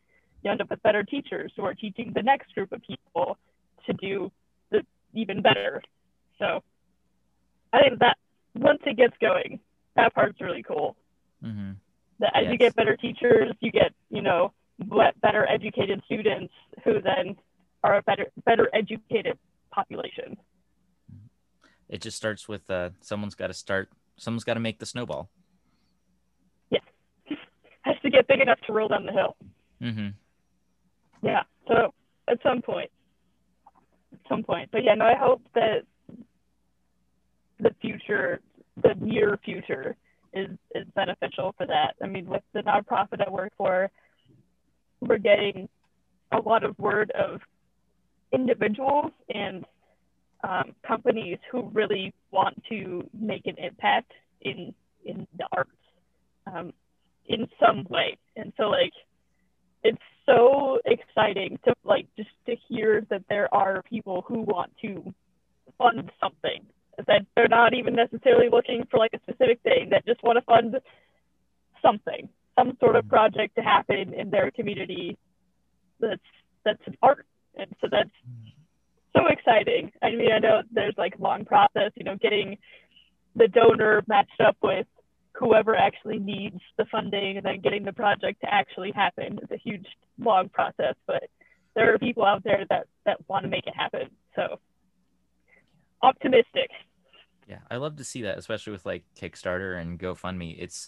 [SPEAKER 1] you end up with better teachers who are teaching the next group of people to do the even better. So I think that once it gets going, that part's really cool.
[SPEAKER 3] Mm-hmm.
[SPEAKER 1] That as you get better teachers, you get, better educated students who then are a better educated population.
[SPEAKER 3] It just starts with someone's got to make the snowball.
[SPEAKER 1] Yes. Has to get big enough to roll down the hill.
[SPEAKER 3] Mm-hmm.
[SPEAKER 1] Yeah. So at some point. But yeah, no, I hope that the near future is beneficial for that. I mean, with the nonprofit I work for, we're getting a lot of word of individuals and companies who really want to make an impact in the arts in some way. And so it's so exciting to just to hear that there are people who want to fund something, that they're not even necessarily looking for a specific thing, that just want to fund something, some sort of project to happen in their community that's an art. And so that's so exciting. I mean, I know there's long process, getting the donor matched up with whoever actually needs the funding and then getting the project to actually happen is a huge, long process, but there are people out there that want to make it happen. So optimistic.
[SPEAKER 3] Yeah, I love to see that, especially with Kickstarter and GoFundMe. It's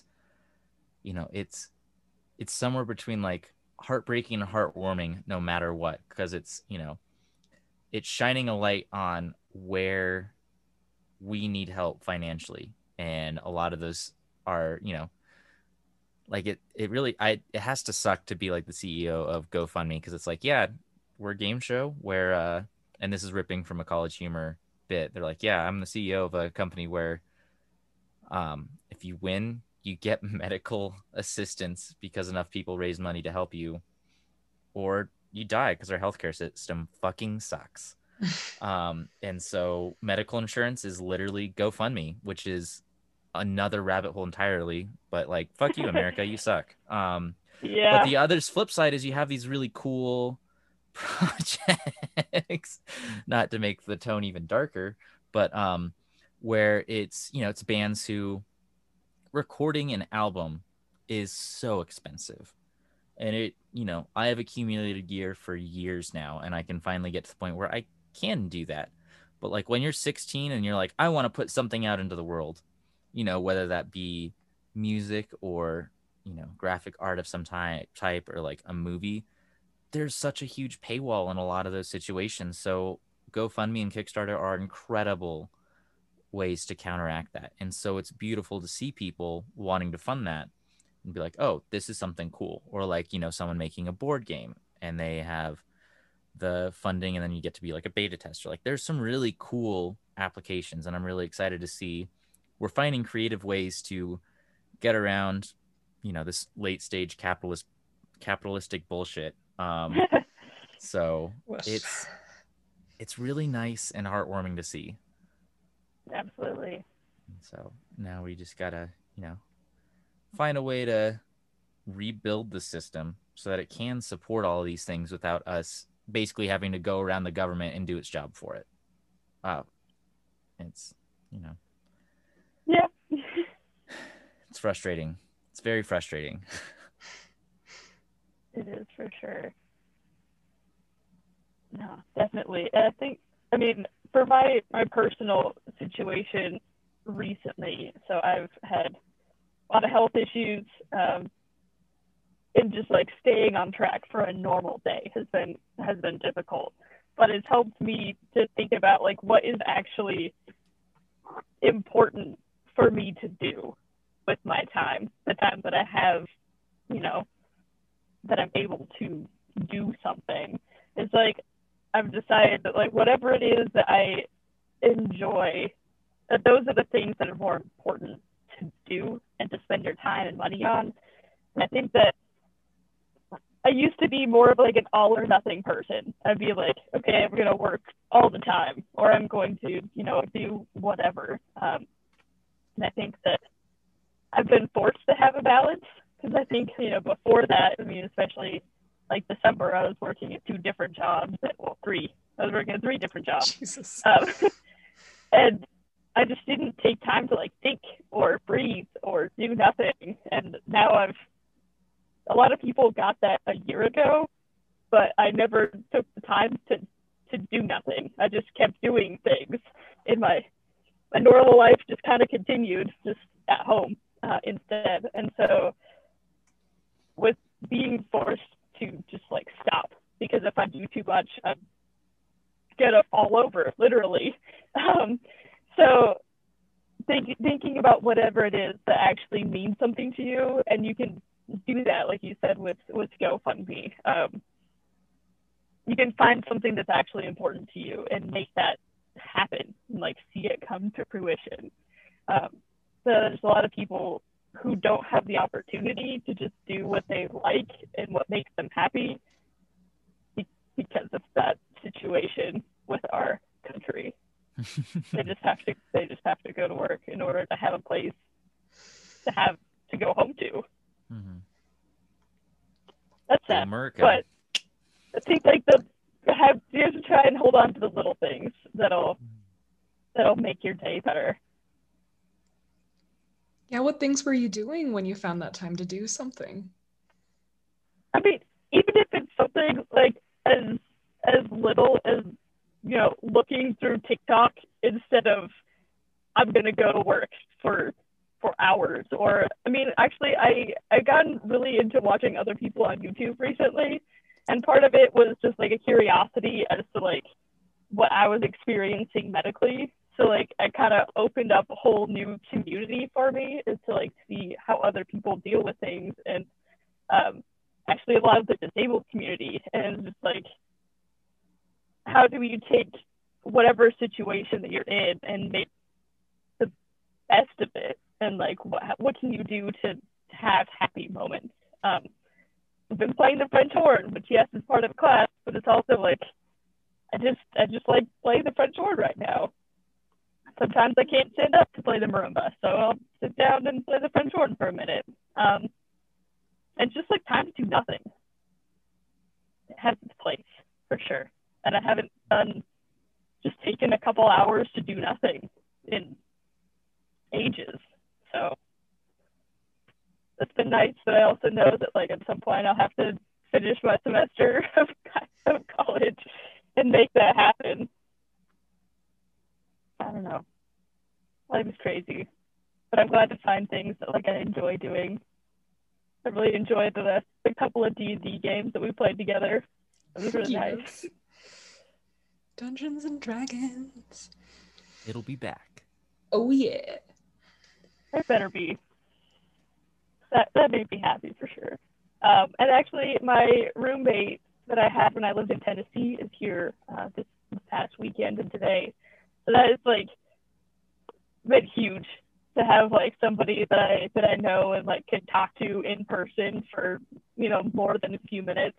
[SPEAKER 3] somewhere between heartbreaking and heartwarming no matter what, because it's shining a light on where we need help financially. And a lot of those are, it really, it has to suck to be the CEO of GoFundMe, because it's yeah, we're a game show where, and this is ripping from a College Humor bit. They're yeah, I'm the CEO of a company where if you win, you get medical assistance because enough people raise money to help you, or you die because our healthcare system fucking sucks. And so medical insurance is literally GoFundMe, which is another rabbit hole entirely, but fuck you, America, you suck.
[SPEAKER 1] Yeah.
[SPEAKER 3] But the other flip side is you have these really cool projects, not to make the tone even darker, but where it's it's bands who recording an album is so expensive, and it I have accumulated gear for years now, and I can finally get to the point where I can do that. But when you're 16 and you're I want to put something out into the world, whether that be music or graphic art of some type or a movie, there's such a huge paywall in a lot of those situations. So GoFundMe and Kickstarter are incredible ways to counteract that. And so it's beautiful to see people wanting to fund that and be oh, this is something cool. Or someone making a board game and they have the funding and then you get to be a beta tester. There's some really cool applications, and I'm really excited to see we're finding creative ways to get around, this late stage capitalistic bullshit. So it's really nice and heartwarming to see.
[SPEAKER 1] Absolutely.
[SPEAKER 3] So now we just gotta, find a way to rebuild the system so that it can support all of these things without us basically having to go around the government and do its job for it. It's,
[SPEAKER 1] Yeah.
[SPEAKER 3] It's frustrating. It's very frustrating.
[SPEAKER 1] It is, for sure. No, definitely. And I think, for my personal situation recently, so I've had a lot of health issues, and just staying on track for a normal day has been difficult. But it's helped me to think about what is actually important for me to do with my time, the time that I have, that I'm able to do something. It's I've decided that whatever it is that I enjoy, that those are the things that are more important to do and to spend your time and money on. And I think that I used to be more of an all or nothing person. I'd be okay, I'm going to work all the time, or I'm going to, do whatever. And I think that I've been forced to have a balance, because I think, before that, especially like December, I was working at 2 different jobs. Well, 3. I was working at 3 different jobs.
[SPEAKER 2] Jesus.
[SPEAKER 1] And I just didn't take time to like think or breathe or do nothing. And now a lot of people got that a year ago, but I never took the time to do nothing. I just kept doing things in my normal life, just kind of continued just at home instead. And so with being forced to just like stop, because if I do too much, I'm gonna fall over, literally. So thinking about whatever it is that actually means something to you, and you can do that, like you said, with GoFundMe. You can find something that's actually important to you and make that happen, and like see it come to fruition. So there's a lot of people who don't have the opportunity to just do what they like and what makes them happy because of that situation with our country. They just have to go to work in order to have a place to go home to.
[SPEAKER 3] Mm-hmm.
[SPEAKER 1] That's sad.
[SPEAKER 3] America.
[SPEAKER 1] But I think like you have to try and hold on to the little things that'll make your day better.
[SPEAKER 2] Yeah, what things were you doing when you found that time to do something?
[SPEAKER 1] I mean, even if it's something like as little as, you know, looking through TikTok instead of I'm gonna go to work for hours. Or I mean, actually I've gotten really into watching other people on YouTube recently, and part of it was just like a curiosity as to like what I was experiencing medically. So like I kind of opened up a whole new community for me, is to like see how other people deal with things, and actually a lot of the disabled community, and just like how do you take whatever situation that you're in and make the best of it, and like what can you do to have happy moments. I've been playing the French horn, which yes is part of class, but it's also like I just like playing the French horn right now. Sometimes I can't stand up to play the marimba, so I'll sit down and play the French horn for a minute. And just like time to do nothing. It has its place, for sure. And I haven't just taken a couple hours to do nothing in ages. So it's been nice, but I also know that like at some point I'll have to finish my semester of college and make that happen. I don't know. Life is crazy, but I'm glad to find things that like I enjoy doing. I really enjoyed the couple of D&D games that we played together. It was really nice.
[SPEAKER 2] Dungeons and Dragons.
[SPEAKER 3] It'll be back.
[SPEAKER 2] Oh yeah.
[SPEAKER 1] It better be. That made me happy for sure. And actually, my roommate that I had when I lived in Tennessee is here this past weekend and today. So that is like been huge to have like somebody that I know and like can talk to in person for, you know, more than a few minutes.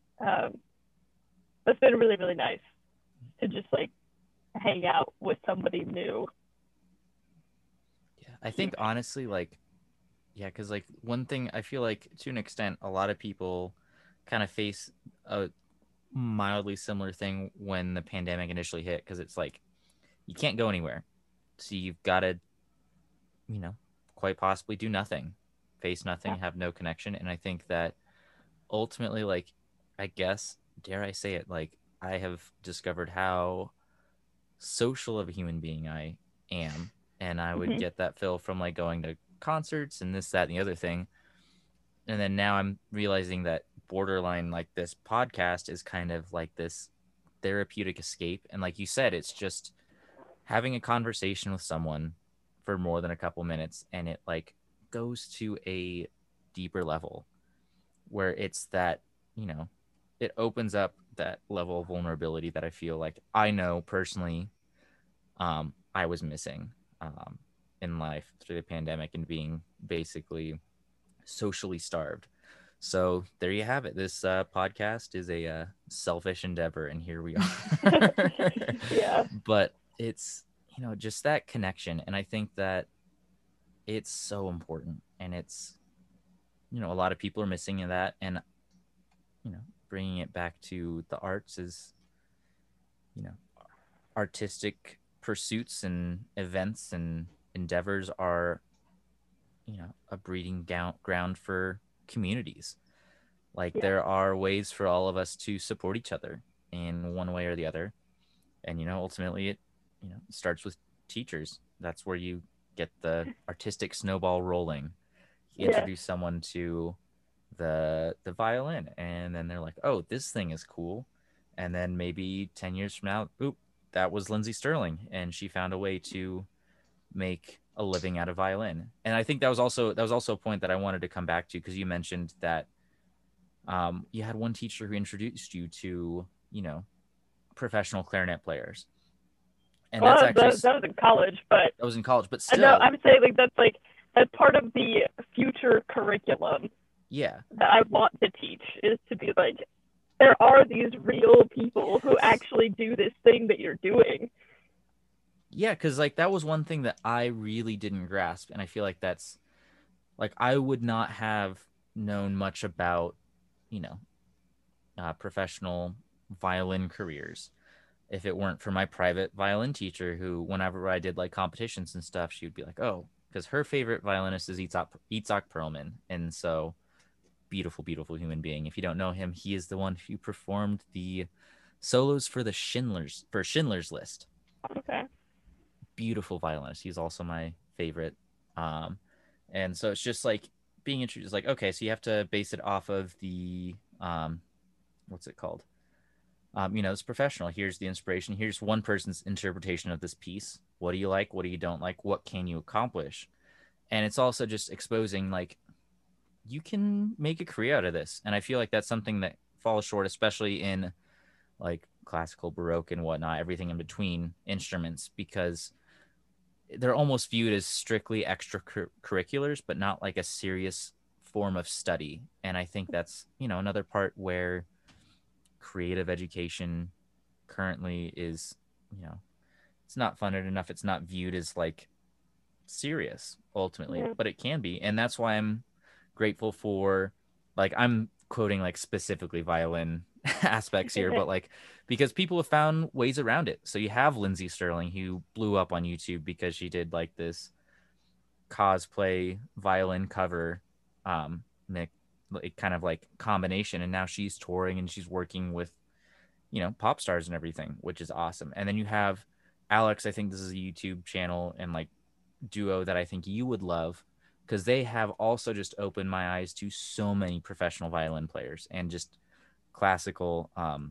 [SPEAKER 1] It's been really, really nice to just like hang out with somebody new.
[SPEAKER 3] Yeah, I think honestly, like, yeah, because like one thing I feel like to an extent, a lot of people kind of face a mildly similar thing when the pandemic initially hit, because it's like you can't go anywhere. So you've got to, you know, quite possibly do nothing, face nothing, have no connection. And I think that ultimately, like, I guess, dare I say it, like, I have discovered how social of a human being I am. And I would get that feel from like going to concerts and this, that, and the other thing. And then now I'm realizing that borderline, like, this podcast is kind of like this therapeutic escape. And like you said, it's just having a conversation with someone for more than a couple minutes, and it like goes to a deeper level where it's that, you know, it opens up that level of vulnerability that I feel like I know personally I was missing in life through the pandemic and being basically socially starved. So there you have it. This podcast is a selfish endeavor, and here we are.
[SPEAKER 1] Yeah.
[SPEAKER 3] But it's, you know, just that connection. And I think that it's so important, and it's, you know, a lot of people are missing that. And, you know, bringing it back to the arts is, you know, artistic pursuits and events and endeavors are, you know, a breeding ground for communities. Like there are ways for all of us to support each other in one way or the other. And, you know, ultimately it, you know, starts with teachers. That's where you get the artistic snowball rolling. You introduce someone to the violin, and then they're like, oh, this thing is cool. And then maybe 10 years from now, oop, that was Lindsay Sterling, and she found a way to make a living out of violin. And I think that was also a point that I wanted to come back to, because you mentioned that you had one teacher who introduced you to, you know, professional clarinet players. And
[SPEAKER 1] well,
[SPEAKER 3] that
[SPEAKER 1] was in college, but
[SPEAKER 3] that was in college, but still,
[SPEAKER 1] no, I'm saying like that's part of the future curriculum.
[SPEAKER 3] Yeah,
[SPEAKER 1] that I want to teach is to be like, there are these real people who actually do this thing that you're doing.
[SPEAKER 3] Yeah, because like that was one thing that I really didn't grasp, and I feel like that's like I would not have known much about, you know, professional violin careers if it weren't for my private violin teacher, who whenever I did like competitions and stuff, she would be like, oh, because her favorite violinist is Itzhak Perlman, and so beautiful human being. If you don't know him, he is the one who performed the solos for Schindler's List.
[SPEAKER 1] Okay.
[SPEAKER 3] Beautiful violinist. He's also my favorite. And so it's just like being introduced, like, okay, so you have to base it off of the what's it called? You know, it's professional. Here's the inspiration. Here's one person's interpretation of this piece. What do you like? What do you don't like? What can you accomplish? And it's also just exposing, like, you can make a career out of this. And I feel like that's something that falls short, especially in like classical, Baroque, and whatnot, everything in between instruments, because they're almost viewed as strictly extracurriculars, but not like a serious form of study. And I think that's, you know, another part where creative education currently is, you know, it's not funded enough. It's not viewed as like serious ultimately, but it can be. And that's why I'm grateful for, like, I'm quoting like specifically violin aspects here, but like, because people have found ways around it. So you have Lindsay Sterling, who blew up on YouTube because she did like this cosplay violin cover, like kind of like combination, and now she's touring and she's working with, you know, pop stars and everything, which is awesome. And then you have Alex, I think this is a YouTube channel and like duo that I think you would love, because they have also just opened my eyes to so many professional violin players and just classical,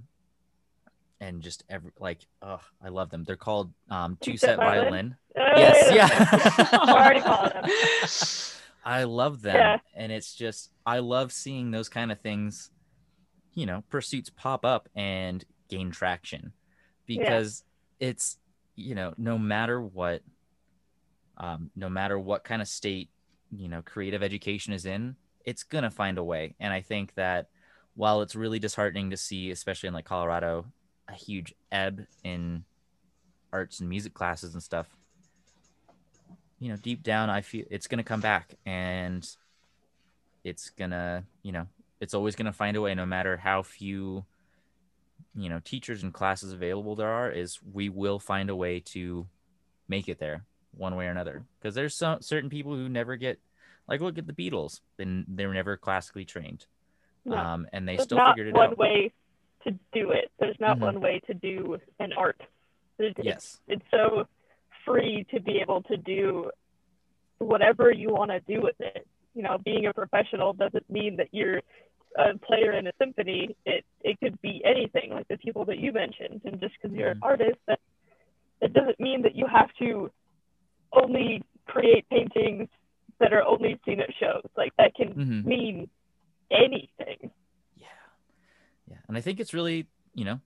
[SPEAKER 3] and just I love them. They're called Two Set Violin. Yes, yeah.
[SPEAKER 1] Already called them.
[SPEAKER 3] I love them, and it's just, I love seeing those kind of things, you know, pursuits pop up and gain traction, because it's, you know, no matter what kind of state, you know, creative education is in, it's gonna find a way. And I think that while it's really disheartening to see, especially in like Colorado, a huge ebb in arts and music classes and stuff, you know, deep down, I feel it's gonna come back, and it's gonna, you know, it's always gonna find a way, no matter how few, you know, teachers and classes available there are. Is we will find a way to make it there one way or another, because there's certain people who never get, like, look at the Beatles, and they were never classically trained, and they still figured it out.
[SPEAKER 1] There's not one way to do it. There's not one way to do an art. It's so free to be able to do whatever you want to do with it. You know, being a professional doesn't mean that you're a player in a symphony. It could be anything, like the people that you mentioned. And just because you're an artist, that doesn't mean that you have to only create paintings that are only seen at shows. Like, that can mean anything.
[SPEAKER 3] Yeah. And I think it's really, you know,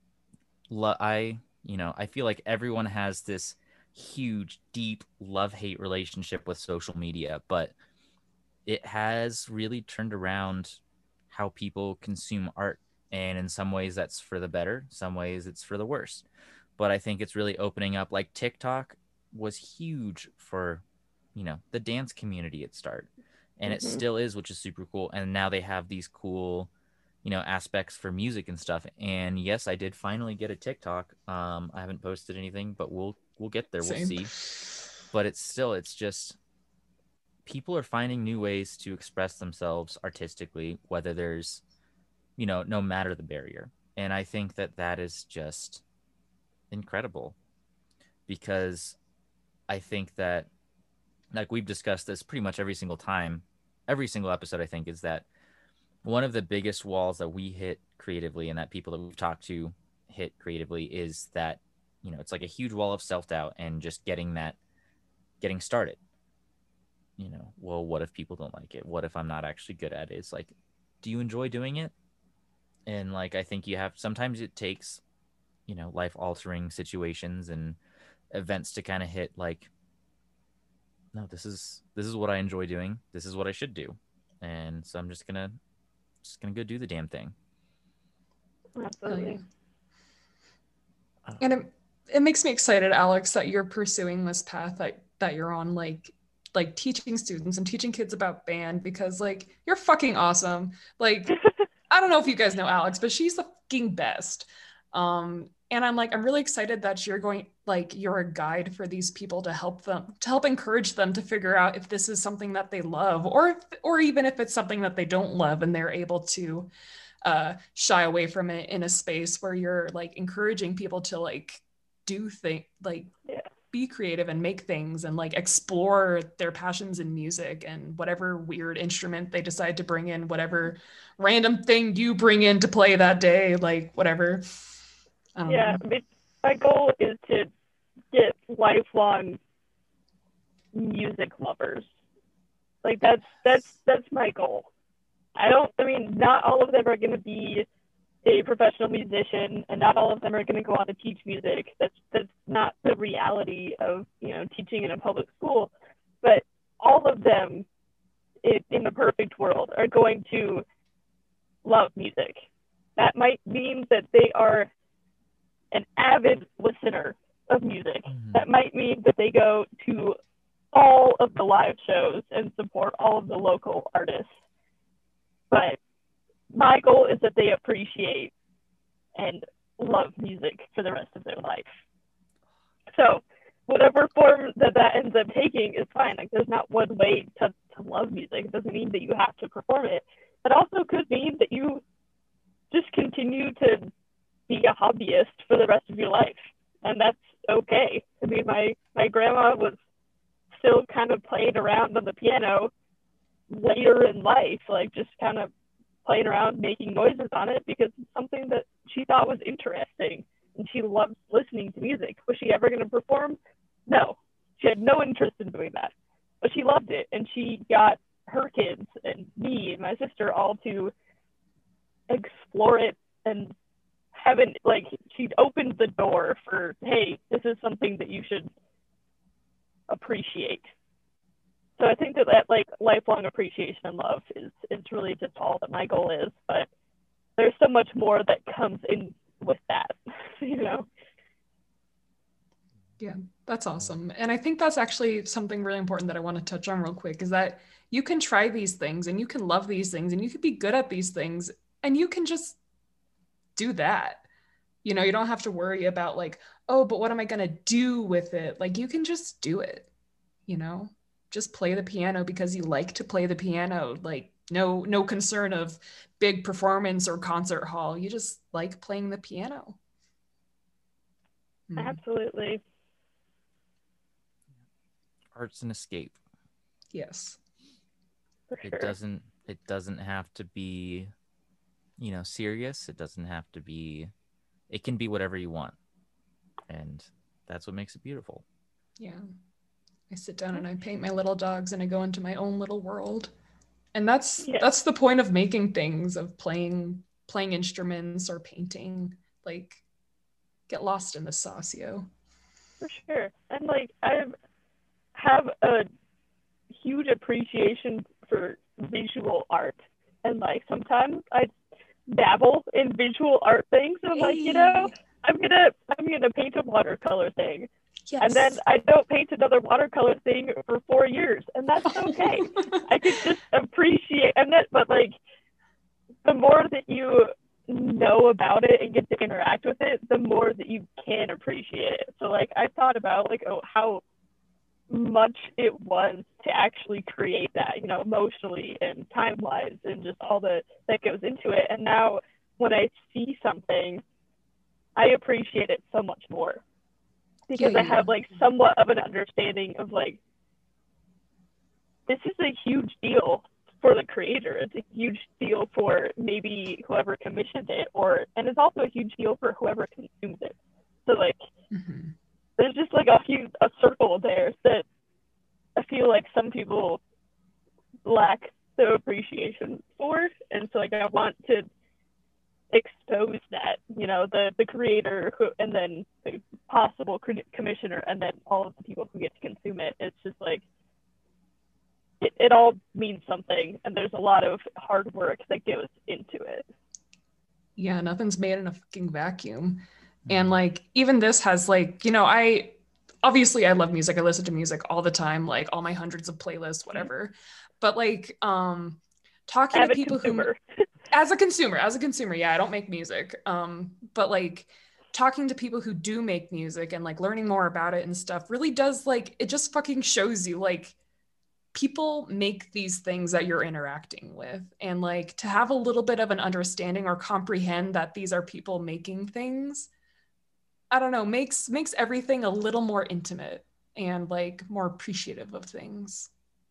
[SPEAKER 3] I feel like everyone has this huge, deep love-hate relationship with social media, but it has really turned around how people consume art. And in some ways that's for the better, some ways it's for the worse. But I think it's really opening up, like TikTok was huge for, you know, the dance community at start, and it still is, which is super cool. And now they have these cool, aspects for music and stuff. And yes, I did finally get a TikTok. I haven't posted anything, but we'll get there.
[SPEAKER 2] Same.
[SPEAKER 3] We'll see. But it's just people are finding new ways to express themselves artistically, whether there's, no matter the barrier. And I think that is just incredible, because I think that, like we've discussed this pretty much every single episode, I think, is that one of the biggest walls that we hit creatively, and that people that we've talked to hit creatively, is that, it's like a huge wall of self-doubt and just getting started. Well, what if people don't like it? What if I'm not actually good at it? It's like, do you enjoy doing it? And like, I think sometimes it takes, life-altering situations and events to kind of hit like, no, this is what I enjoy doing. This is what I should do. And so I'm just gonna go do the damn thing.
[SPEAKER 1] Absolutely.
[SPEAKER 2] And it makes me excited, Alex, that you're pursuing this path that you're on, like teaching students and teaching kids about band, because like you're fucking awesome. Like I don't know if you guys know Alex, but she's the fucking best. And I'm really excited that you're a guide for these people to help encourage them to figure out if this is something that they love, or even if it's something that they don't love, and they're able to shy away from it in a space where you're like encouraging people to like do things, like be creative and make things and like explore their passions in music and whatever weird instrument they decide to bring in, whatever random thing you bring in to play that day, like whatever. I mean,
[SPEAKER 1] my goal is to get lifelong music lovers. Like that's my goal. Not all of them are going to be a professional musician, and not all of them are going to go on to teach music. That's not the reality of teaching in a public school. But all of them, in the perfect world, are going to love music. That might mean that they are an avid listener of music. Mm-hmm. That might mean that they go to all of the live shows and support all of the local artists. But my goal is that they appreciate and love music for the rest of their life. So whatever form that ends up taking is fine. Like, there's not one way to love music. It doesn't mean that you have to perform it. It also could mean that you just continue to be a hobbyist for the rest of your life. And that's okay. I mean, my grandma was still kind of playing around on the piano later in life, like just kind of playing around, making noises on it, because it's something that she thought was interesting, and she loved listening to music. Was she ever going to perform? No. She had no interest in doing that, but she loved it, and she got her kids and me and my sister all to explore it, and she'd opened the door for, hey, this is something that you should appreciate. So I think that like lifelong appreciation and love is really just all that my goal is. But there's so much more that comes in with that,
[SPEAKER 2] Yeah, that's awesome. And I think that's actually something really important that I want to touch on real quick, is that you can try these things and you can love these things and you can be good at these things and you can just do that. You don't have to worry about like, oh, but what am I going to do with it? Like, you can just do it, just play the piano because you like to play the piano. Like, no concern of big performance or concert hall. You just like playing the piano.
[SPEAKER 1] Absolutely.
[SPEAKER 3] Art's an escape.
[SPEAKER 2] Yes.
[SPEAKER 1] For sure.
[SPEAKER 3] It doesn't have to be, serious. It doesn't have to be, it can be whatever you want. And that's what makes it beautiful.
[SPEAKER 2] Yeah. I sit down and I paint my little dogs and I go into my own little world. And that's the point of making things, of playing instruments or painting. Like, get lost in the sauce, yo.
[SPEAKER 1] For sure. And like, I have a huge appreciation for visual art. And like, sometimes I dabble in visual art things. And I'm like, I'm gonna paint a watercolor thing. Yes. And then I don't paint another watercolor thing for 4 years, and that's okay. I could just appreciate, but like, the more that you know about it and get to interact with it, the more that you can appreciate it. So like I thought about like, oh, how much it was to actually create that, you know, emotionally and time wise and just all that goes into it. And now when I see something, I appreciate it so much more because I have like somewhat of an understanding of like, this is a huge deal for the creator. It's a huge deal for maybe whoever commissioned it, and it's also a huge deal for whoever consumes it. So like, there's just like a circle there that I feel like some people lack the appreciation for, and so like I want to expose that, you know, the creator and then the possible commissioner and then all of the people who get to consume it. It's just like it all means something, and there's a lot of hard work that goes into it.
[SPEAKER 2] Yeah, nothing's made in a fucking vacuum. And like even this has like, you know, I love music. I listen to music all the time, like all my hundreds of playlists, whatever. But like talking to people who as a consumer, yeah, I don't make music. But like talking to people who do make music and like learning more about it and stuff really does, like, it just fucking shows you like people make these things that you're interacting with, and like to have a little bit of an understanding or comprehend that these are people making things, I don't know, makes everything a little more intimate and like more appreciative of things.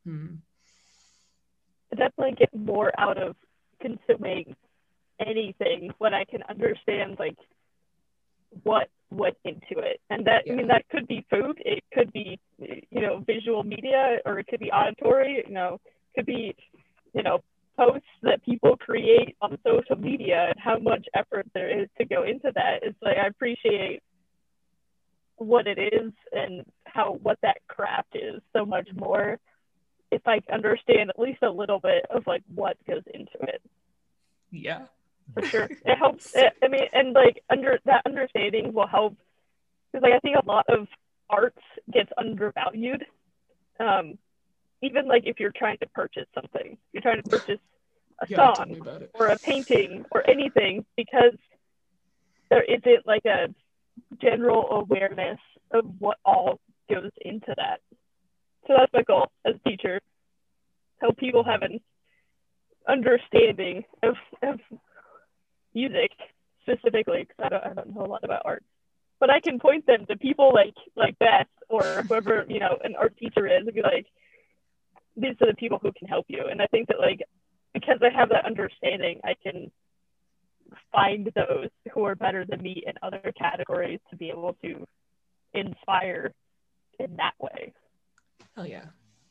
[SPEAKER 1] I definitely get more out of consuming anything when I can understand like what went into it. And that, I mean, that could be food, it could be, you know, visual media, or it could be auditory, you know, it could be, you know, posts that people create on social media and how much effort there is to go into that. It's like I appreciate what it is and what that craft is so much more if I understand at least a little bit of like what goes into it.
[SPEAKER 2] Yeah,
[SPEAKER 1] for sure. It helps. I mean, and like that understanding will help, because like I think a lot of arts gets undervalued. Even like if you're trying to purchase something, you're trying to purchase a song or a painting or anything, because there isn't like a general awareness of what all goes into that. So that's my goal as a teacher, help people have an understanding of music specifically, because I don't know a lot about art, but I can point them to people like Beth or whoever, you know, an art teacher is, and be like, these are the people who can help you. And I think that like, because I have that understanding, I can find those who are better than me in other categories to be able to inspire in that way.
[SPEAKER 2] Hell yeah.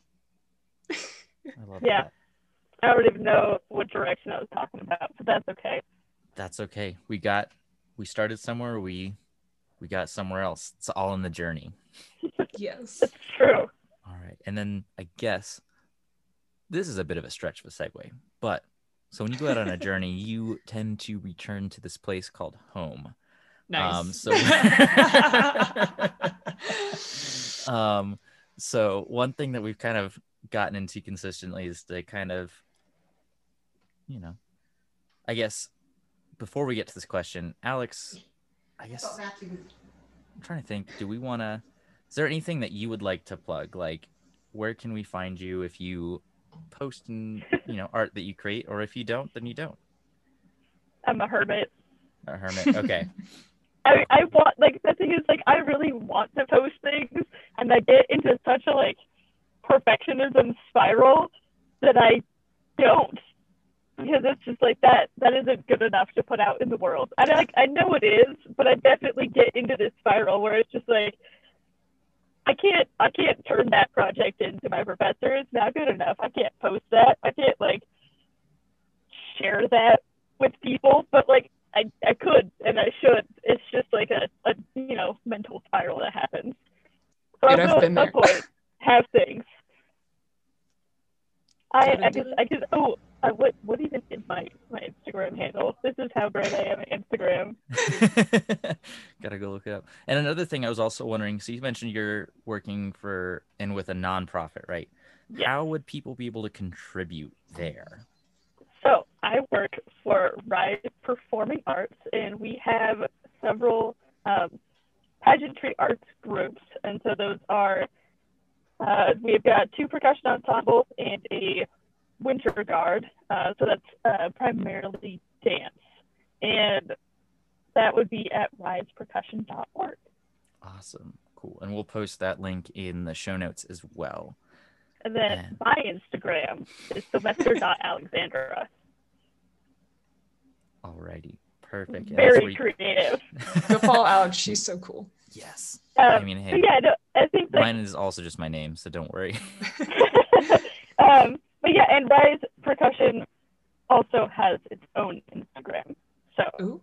[SPEAKER 3] I love
[SPEAKER 1] yeah.
[SPEAKER 3] that.
[SPEAKER 1] I don't even know what direction I was talking about, but that's okay.
[SPEAKER 3] That's okay. We started somewhere, we got somewhere else. It's all in the journey.
[SPEAKER 2] Yes.
[SPEAKER 1] That's true.
[SPEAKER 3] All right. And then I guess this is a bit of a stretch of a segue, but so when you go out on a journey, you tend to return to this place called home.
[SPEAKER 2] Nice.
[SPEAKER 3] So one thing that we've kind of gotten into consistently is to kind of, you know, I guess before we get to this question, Alex, I guess I'm trying to think, is there anything that you would like to plug? Like, where can we find you if you post and, you know, art that you create, or if you don't, then you don't?
[SPEAKER 1] I'm a hermit.
[SPEAKER 3] A hermit. Okay.
[SPEAKER 1] I want, like, the thing is, like, I really want to post things, and I get into such a, like, perfectionism spiral that I don't, because it's just like that isn't good enough to put out in the world. And I know it is, but I definitely get into this spiral where it's just like, I can't turn that project into my professor. It's not good enough. I can't post that. I can't like share that with people, but like I could and I should. It's just like a you know, mental spiral that happens. So
[SPEAKER 2] Dude, I've been there.
[SPEAKER 1] Have things. I just what even is my Instagram handle? This is how great I am at Instagram.
[SPEAKER 3] Gotta go look it up. And another thing I was also wondering, so you mentioned you're working with a nonprofit, right? Yeah. How would people be able to contribute there?
[SPEAKER 1] So I I work for Rise Performing Arts, and we have several pageantry arts groups. And so those are, we've got 2 percussion ensembles and a winter guard. So that's primarily dance. And that would be at risepercussion.org.
[SPEAKER 3] Awesome. Cool. And we'll post that link in the show notes as well.
[SPEAKER 1] And then my Instagram is Sylvester.Alexandra.
[SPEAKER 3] Alrighty. Perfect. Yeah,
[SPEAKER 1] Very creative.
[SPEAKER 2] Go follow Alex. She's so cool.
[SPEAKER 3] Yes.
[SPEAKER 1] I
[SPEAKER 3] mean, hey,
[SPEAKER 1] yeah, no, I think
[SPEAKER 3] mine is also just my name, so don't worry.
[SPEAKER 1] But yeah, and Rise Percussion also has its own Instagram. So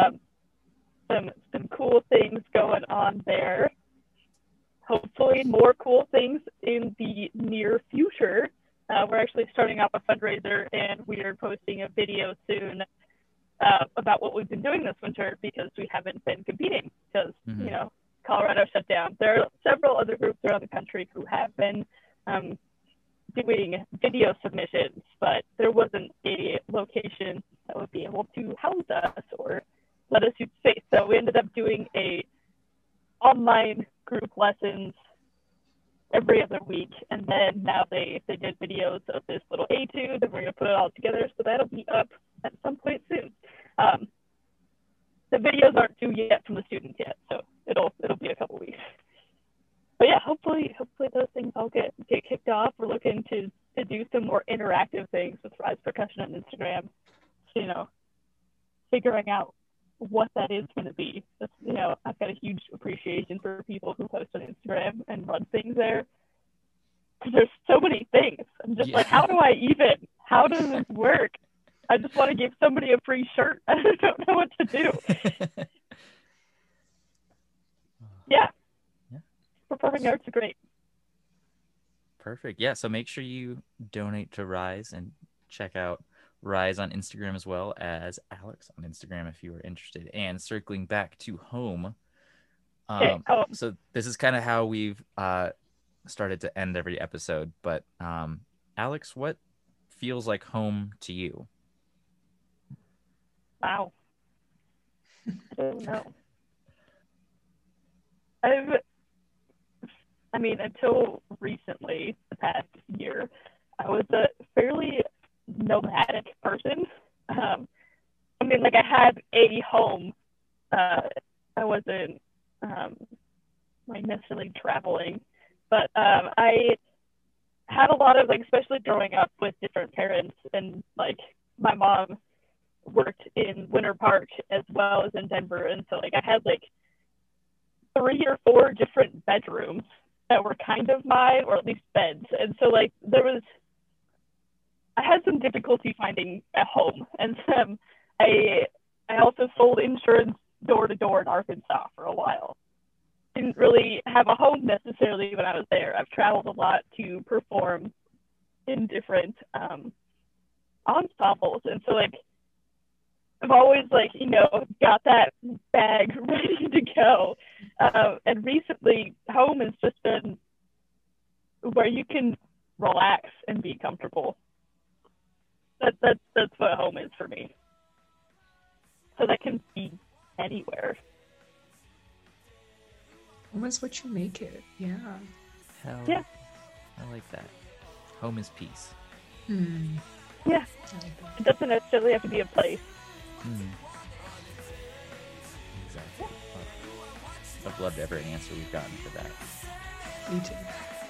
[SPEAKER 1] some cool things going on there. Hopefully more cool things in the near future. We're actually starting up a fundraiser, and we are posting a video soon about what we've been doing this winter, because we haven't been competing because, you know, Colorado shut down. There are several other groups around the country who have been doing video submissions, but there wasn't a location that would be able to house us or let us use space. So we ended up doing a online group lessons every other week, and then now they did videos of this little etude, and we're going to put it all together, so that'll be up at some point soon. The videos aren't due yet from the students yet, so it'll be a couple weeks. But yeah, hopefully those things all get kicked off. We're looking to do some more interactive things with Rise Percussion on Instagram. So, you know, figuring out what that is going to be. Just, you know, I've got a huge appreciation for people who post on Instagram and run things there. Because there's so many things. I'm just like, how does this work? I just want to give somebody a free shirt. I don't know what to do. Yeah. Performing arts are great.
[SPEAKER 3] Perfect. Yeah, so make sure you donate to Rise and check out Rise on Instagram as well as Alex on Instagram if you are interested. And circling back to home. So this is kind of how we've started to end every episode. But Alex, what feels like home to you?
[SPEAKER 1] Wow. I don't know. I mean, until recently, the past year, I was a fairly nomadic person. I mean, like, I had a home. I wasn't like necessarily traveling, but I had a lot of, like, especially growing up with different parents, and like my mom worked in Winter Park as well as in Denver, and so like I had like 3 or 4 different bedrooms that were kind of mine, or at least beds. And so like I had some difficulty finding a home. And I also sold insurance door to door in Arkansas for a while. Didn't really have a home necessarily when I was there. I've traveled a lot to perform in different ensembles. And so like I've always, like, you know, got that bag ready to go. And recently, home has just been where you can relax and be comfortable. That's what home is for me. So that can be anywhere.
[SPEAKER 2] Home is what you make it. Yeah.
[SPEAKER 3] Hell,
[SPEAKER 1] yeah.
[SPEAKER 3] I like that. Home is peace.
[SPEAKER 1] Yeah. It doesn't necessarily have to be a place.
[SPEAKER 3] Exactly. I've loved every answer we've gotten for that.
[SPEAKER 2] Me too.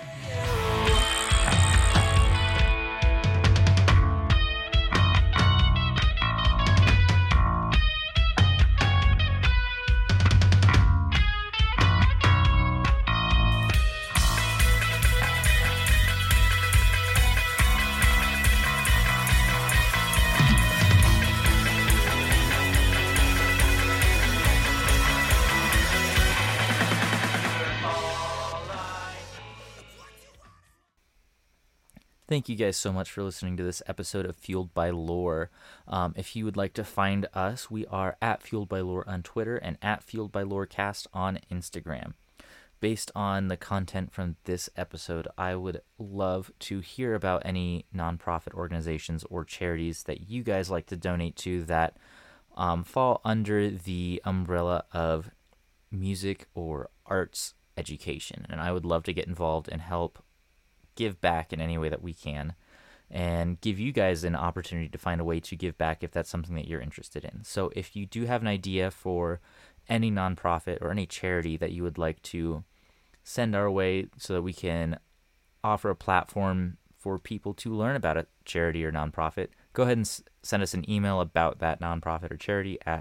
[SPEAKER 3] Thank you guys so much for listening to this episode of Fueled by Lore. If you would like to find us, we are at Fueled by Lore on Twitter and at Fueled by Lorecast on Instagram. based on the content from this episode, I would love to hear about any nonprofit organizations or charities that you guys like to donate to that fall under the umbrella of music or arts education. And I would love to get involved and help give back in any way that we can, and give you guys an opportunity to find a way to give back if that's something that you're interested in. So if you do have an idea for any nonprofit or any charity that you would like to send our way so that we can offer a platform for people to learn about a charity or nonprofit, go ahead and send us an email about that nonprofit or charity at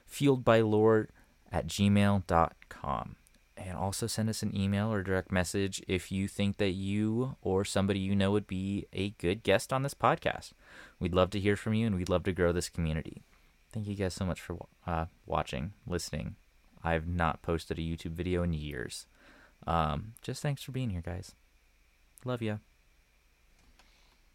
[SPEAKER 3] fueledbylore@gmail.com. And also send us an email or direct message if you think that you or somebody you know would be a good guest on this podcast. We'd love to hear from you, and we'd love to grow this community. Thank you guys so much for watching, listening. I've not posted a YouTube video in years. Just thanks for being here, guys. Love ya.